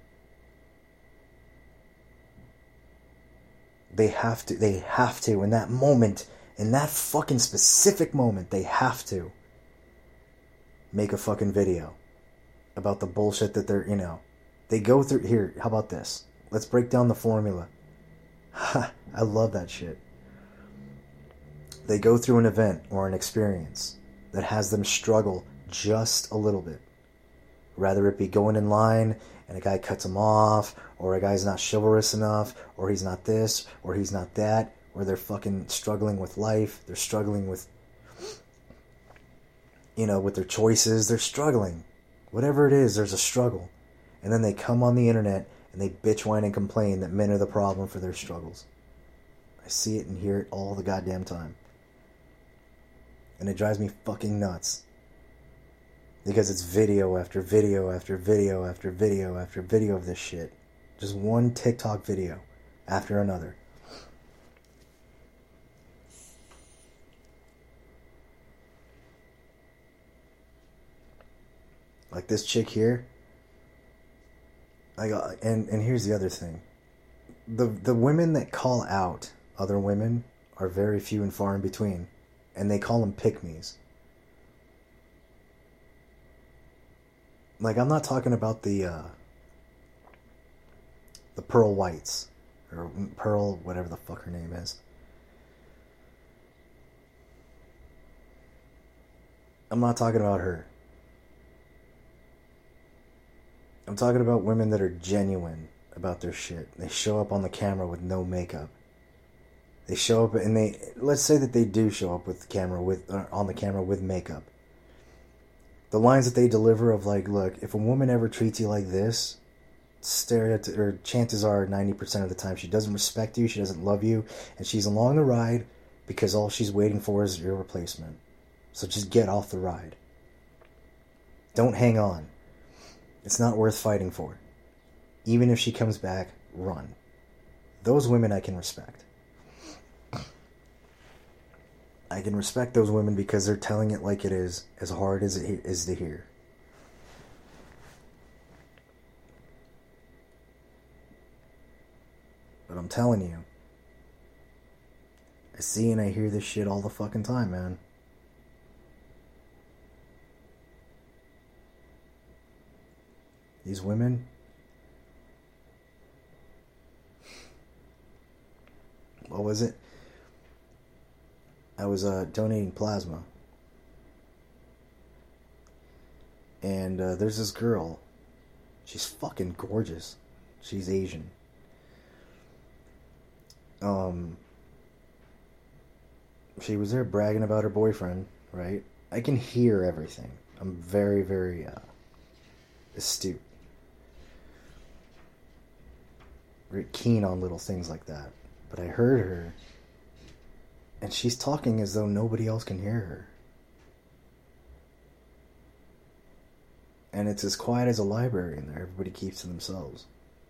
They have to, in that moment, in that fucking specific moment, they have to make a fucking video about the bullshit that they go through. Here, how about this? Let's break down the formula. Ha, I love that shit. They go through an event or an experience that has them struggle just a little bit. Rather it be going in line and a guy cuts them off, or a guy's not chivalrous enough, or he's not this, or he's not that, or they're fucking struggling with life, they're struggling with, with their choices, they're struggling. Whatever it is, there's a struggle. And then they come on the internet and they bitch, whine, and complain that men are the problem for their struggles. I see it and hear it all the goddamn time. And it drives me fucking nuts. Because it's video after video after video after video after video of this shit. Just one TikTok video after another. Like this chick here. And here's the other thing. The women that call out other women are very few and far in between. And they call them pick-me's. Like, I'm not talking about the Pearl Whites. Or Pearl, whatever the fuck her name is. I'm not talking about her. I'm talking about women that are genuine about their shit. They show up on the camera with no makeup. They show up and let's say that they do show up with the camera on the camera with makeup. The lines that they deliver of like, look, if a woman ever treats you like this, chances are 90% of the time she doesn't respect you, she doesn't love you, and she's along the ride because all she's waiting for is your replacement. So just get off the ride. Don't hang on. It's not worth fighting for. Even if she comes back, run. Those women I can respect. I can respect those women because they're telling it like it is, as hard as it is to hear. But I'm telling you, I see and I hear this shit all the fucking time, man. These women, what was it? I was donating plasma. And there's this girl. She's fucking gorgeous. She's Asian. She was there bragging about her boyfriend, right? I can hear everything. I'm very, very astute. Very keen on little things like that. But I heard her, and she's talking as though nobody else can hear her. And it's as quiet as a library in there. Everybody keeps to themselves.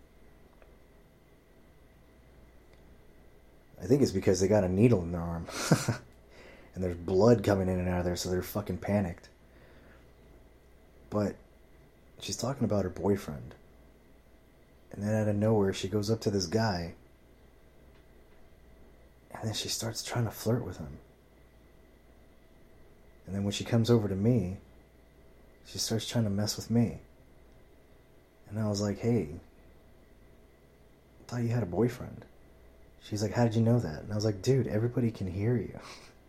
I think it's because they got a needle in their arm. And there's blood coming in and out of there, so they're fucking panicked. But she's talking about her boyfriend. And then out of nowhere, she goes up to this guy. And then she starts trying to flirt with him. And then when she comes over to me, she starts trying to mess with me. And I was like, hey, I thought you had a boyfriend. She's like, how did you know that? And I was like, dude, everybody can hear you.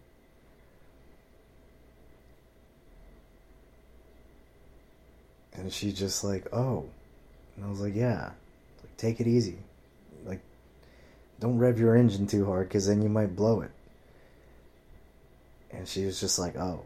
And she's just like, oh. And I was like, yeah. Like, take it easy. Like, don't rev your engine too hard, because then you might blow it. And she was just like, oh.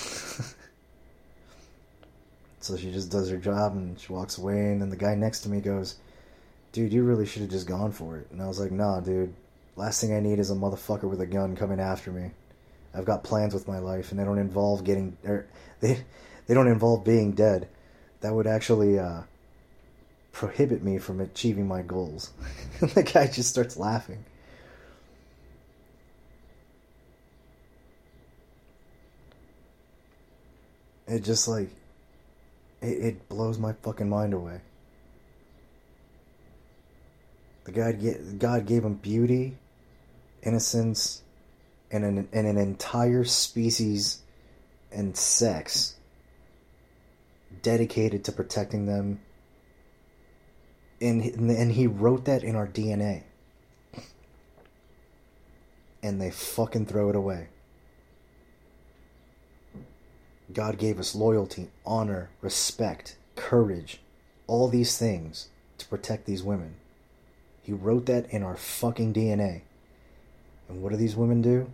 So she just does her job, and she walks away, and then the guy next to me goes, dude, you really should have just gone for it. And I was like, nah, dude. Last thing I need is a motherfucker with a gun coming after me. I've got plans with my life, and they don't involve they don't involve being dead. That would actually prohibit me from achieving my goals. And the guy just starts laughing. It just like, it blows my fucking mind away. God gave him beauty, innocence, and an entire species and sex dedicated to protecting them. And he wrote that in our DNA. And they fucking throw it away. God gave us loyalty, honor, respect, courage, all these things to protect these women. He wrote that in our fucking DNA. And what do these women do?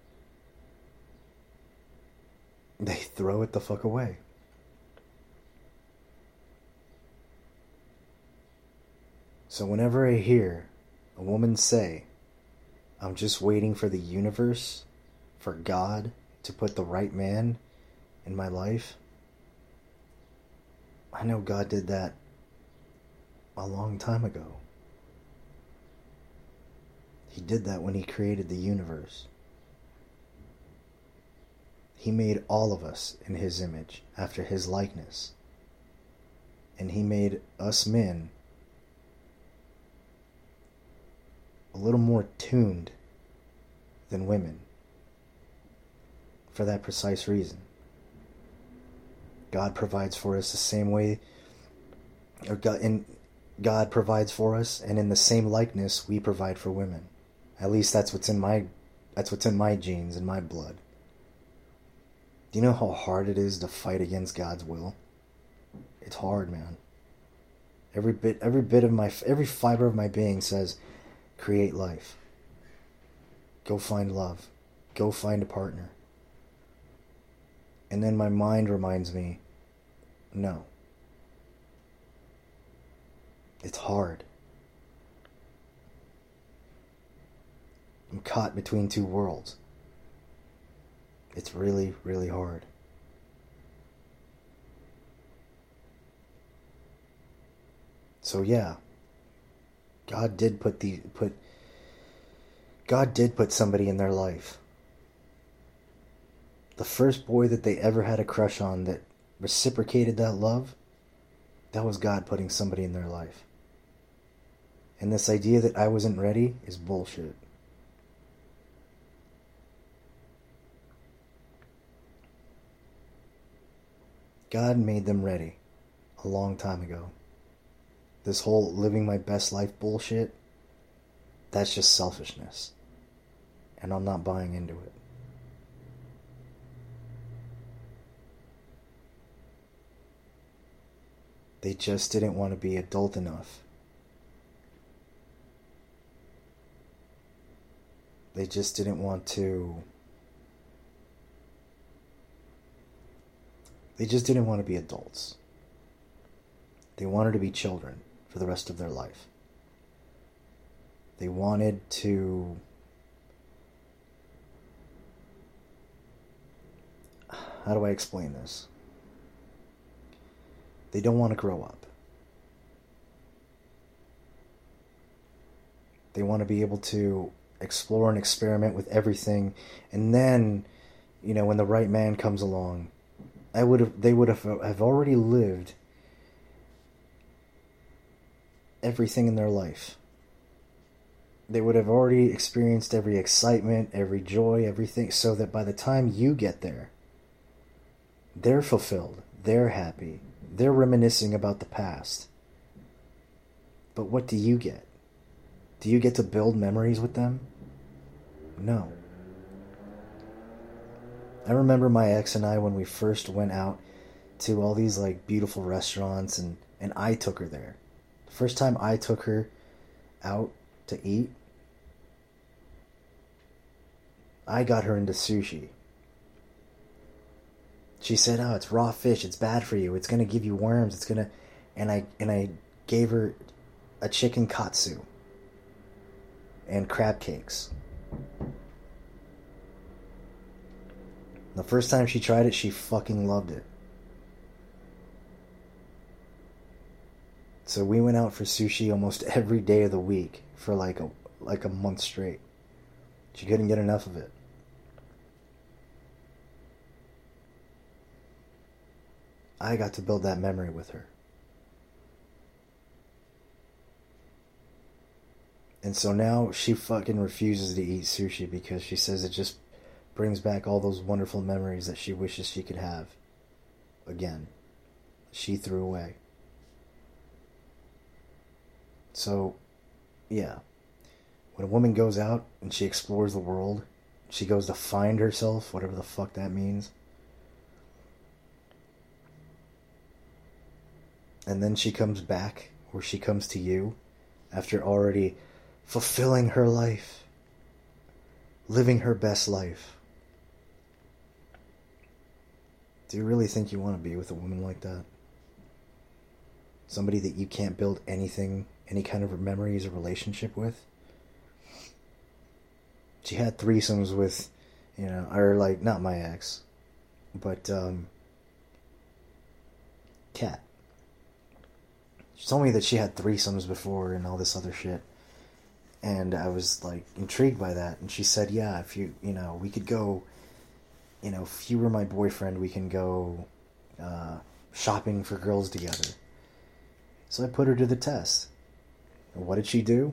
They throw it the fuck away. So whenever I hear a woman say, I'm just waiting for the universe, for God to put the right man in my life, I know God did that a long time ago. He did that when he created the universe. He made all of us in his image, after his likeness. And he made us men a little more tuned than women. For that precise reason. God provides for us the same way, God provides for us, and in the same likeness we provide for women. At least that's what's in my genes, in my blood. Do you know how hard it is to fight against God's will? It's hard, man. Every fiber of my being says, create life. Go find love. Go find a partner. And then my mind reminds me, no. It's hard. I'm caught between two worlds. It's really, really hard. So yeah, God did put somebody in their life. The first boy that they ever had a crush on that reciprocated that love, that was God putting somebody in their life. And this idea that I wasn't ready is bullshit. God made them ready a long time ago. This whole living my best life bullshit, that's just selfishness. And I'm not buying into it. They just didn't want to be adult enough. They just didn't want to... They just didn't want to be adults. They wanted to be children for the rest of their life. They wanted to... How do I explain this? They don't want to grow up. They want to be able to explore and experiment with everything, and then, when the right man comes along, they would have already lived everything in their life. They would have already experienced every excitement, every joy, everything, so that by the time you get there, they're fulfilled, they're happy, they're reminiscing about the past. But what do you get? Do you get to build memories with them? No. I remember my ex and I when we first went out to all these beautiful restaurants, and I took her there. The first time I took her out to eat, I got her into sushi. She said, "Oh, it's raw fish. It's bad for you. It's gonna give you worms. It's gonna," and I gave her a chicken katsu and crab cakes. The first time she tried it, she fucking loved it. So we went out for sushi almost every day of the week for like a month straight. She couldn't get enough of it. I got to build that memory with her. And so now she fucking refuses to eat sushi because she says it just brings back all those wonderful memories that she wishes she could have again. She threw away. So, yeah. When a woman goes out and she explores the world, she goes to find herself, whatever the fuck that means. And then she comes back, or she comes to you, after already fulfilling her life, living her best life. Do you really think you want to be with a woman like that? Somebody that you can't build anything, any kind of memories or relationship with? She had threesomes with, or not my ex, but, Kat. She told me that she had threesomes before and all this other shit. And I was, intrigued by that. And she said, yeah, if you, we could go, if you were my boyfriend, we can go shopping for girls together. So I put her to the test. And what did she do?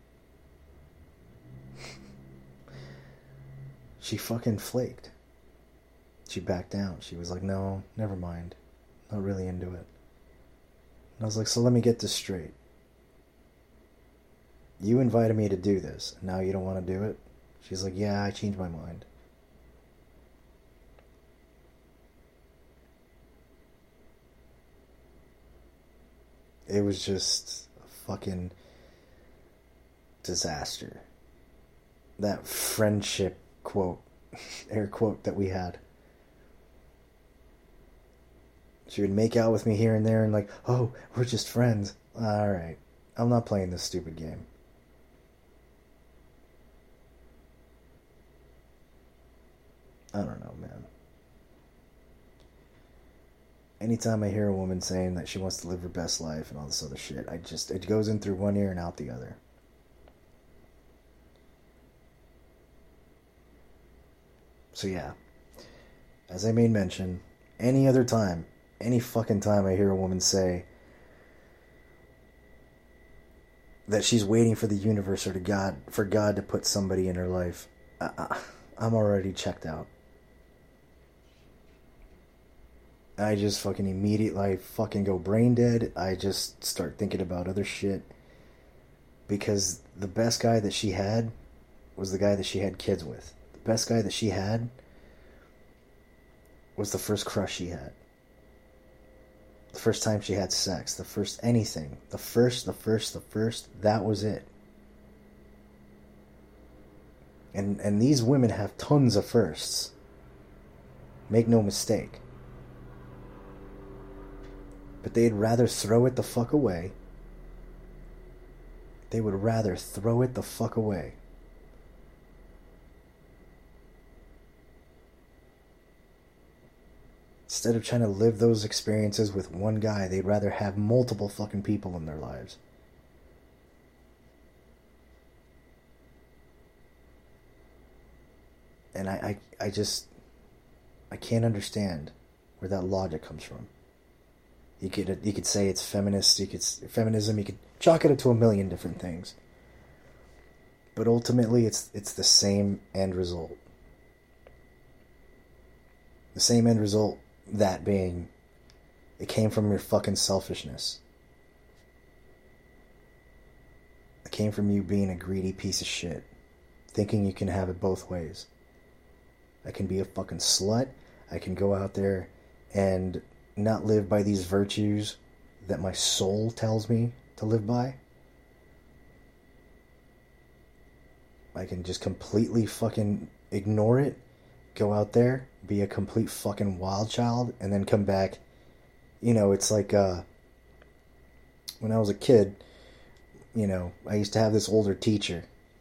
She fucking flaked. She backed down. She was like, no, never mind. Not really into it. And I was like, so let me get this straight. You invited me to do this, and now you don't want to do it? She's like, yeah, I changed my mind. It was just a fucking disaster. That friendship quote, air quote, that we had. She would make out with me here and there and like, oh, we're just friends. Alright, I'm not playing this stupid game. I don't know, man. Anytime I hear a woman saying that she wants to live her best life and all this other shit, it goes in through one ear and out the other. So yeah, as I made mention, any other time, any fucking time I hear a woman say that she's waiting for the universe or for God to put somebody in her life, I'm already checked out. I just fucking immediately fucking go brain dead. I just start thinking about other shit. Because the best guy that she had was the guy that she had kids with. The best guy that she had was the first crush she had. The first time she had sex. The first anything. The first. That was it. And these women have tons of firsts. Make no mistake. But they'd rather throw it the fuck away. They would rather throw it the fuck away. Instead of trying to live those experiences with one guy, they'd rather have multiple fucking people in their lives. And I can't understand where that logic comes from. You could say it's feminist, feminism, you could chalk it up to a million different things. But ultimately it's the same end result. The same end result, that being, it came from your fucking selfishness. It came from you being a greedy piece of shit, thinking you can have it both ways. I can be a fucking slut, I can go out there and not live by these virtues that my soul tells me to live by. I can just completely fucking ignore it, go out there, be a complete fucking wild child, and then come back. You know, it's like, when I was a kid, you know, I used to have this older teacher,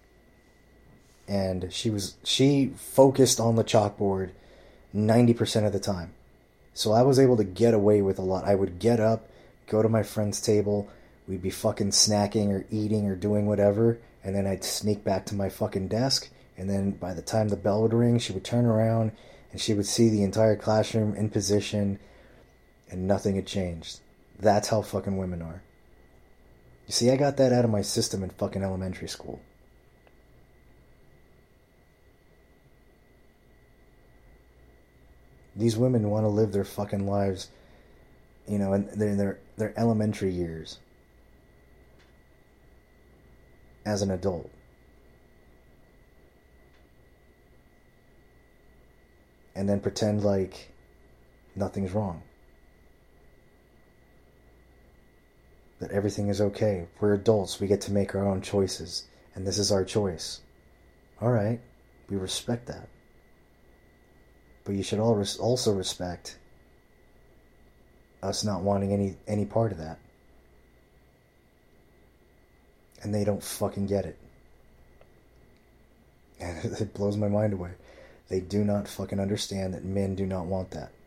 and she focused on the chalkboard 90% of the time. So I was able to get away with a lot. I would get up, go to my friend's table, we'd be fucking snacking or eating or doing whatever, and then I'd sneak back to my fucking desk, and then by the time the bell would ring, she would turn around, and she would see the entire classroom in position, and nothing had changed. That's how fucking women are. You see, I got that out of my system in fucking elementary school. These women want to live their fucking lives, you know, in their elementary years as an adult. And then pretend like nothing's wrong. That everything is okay. We're adults. We get to make our own choices. And this is our choice. Alright. We respect that. But you should also respect us not wanting any part of that. And they don't fucking get it. And it blows my mind away. They do not fucking understand that men do not want that.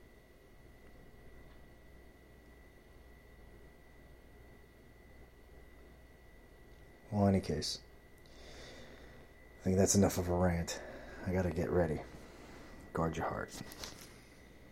Well, in any case, I think that's enough of a rant. I gotta get ready. Guard your heart.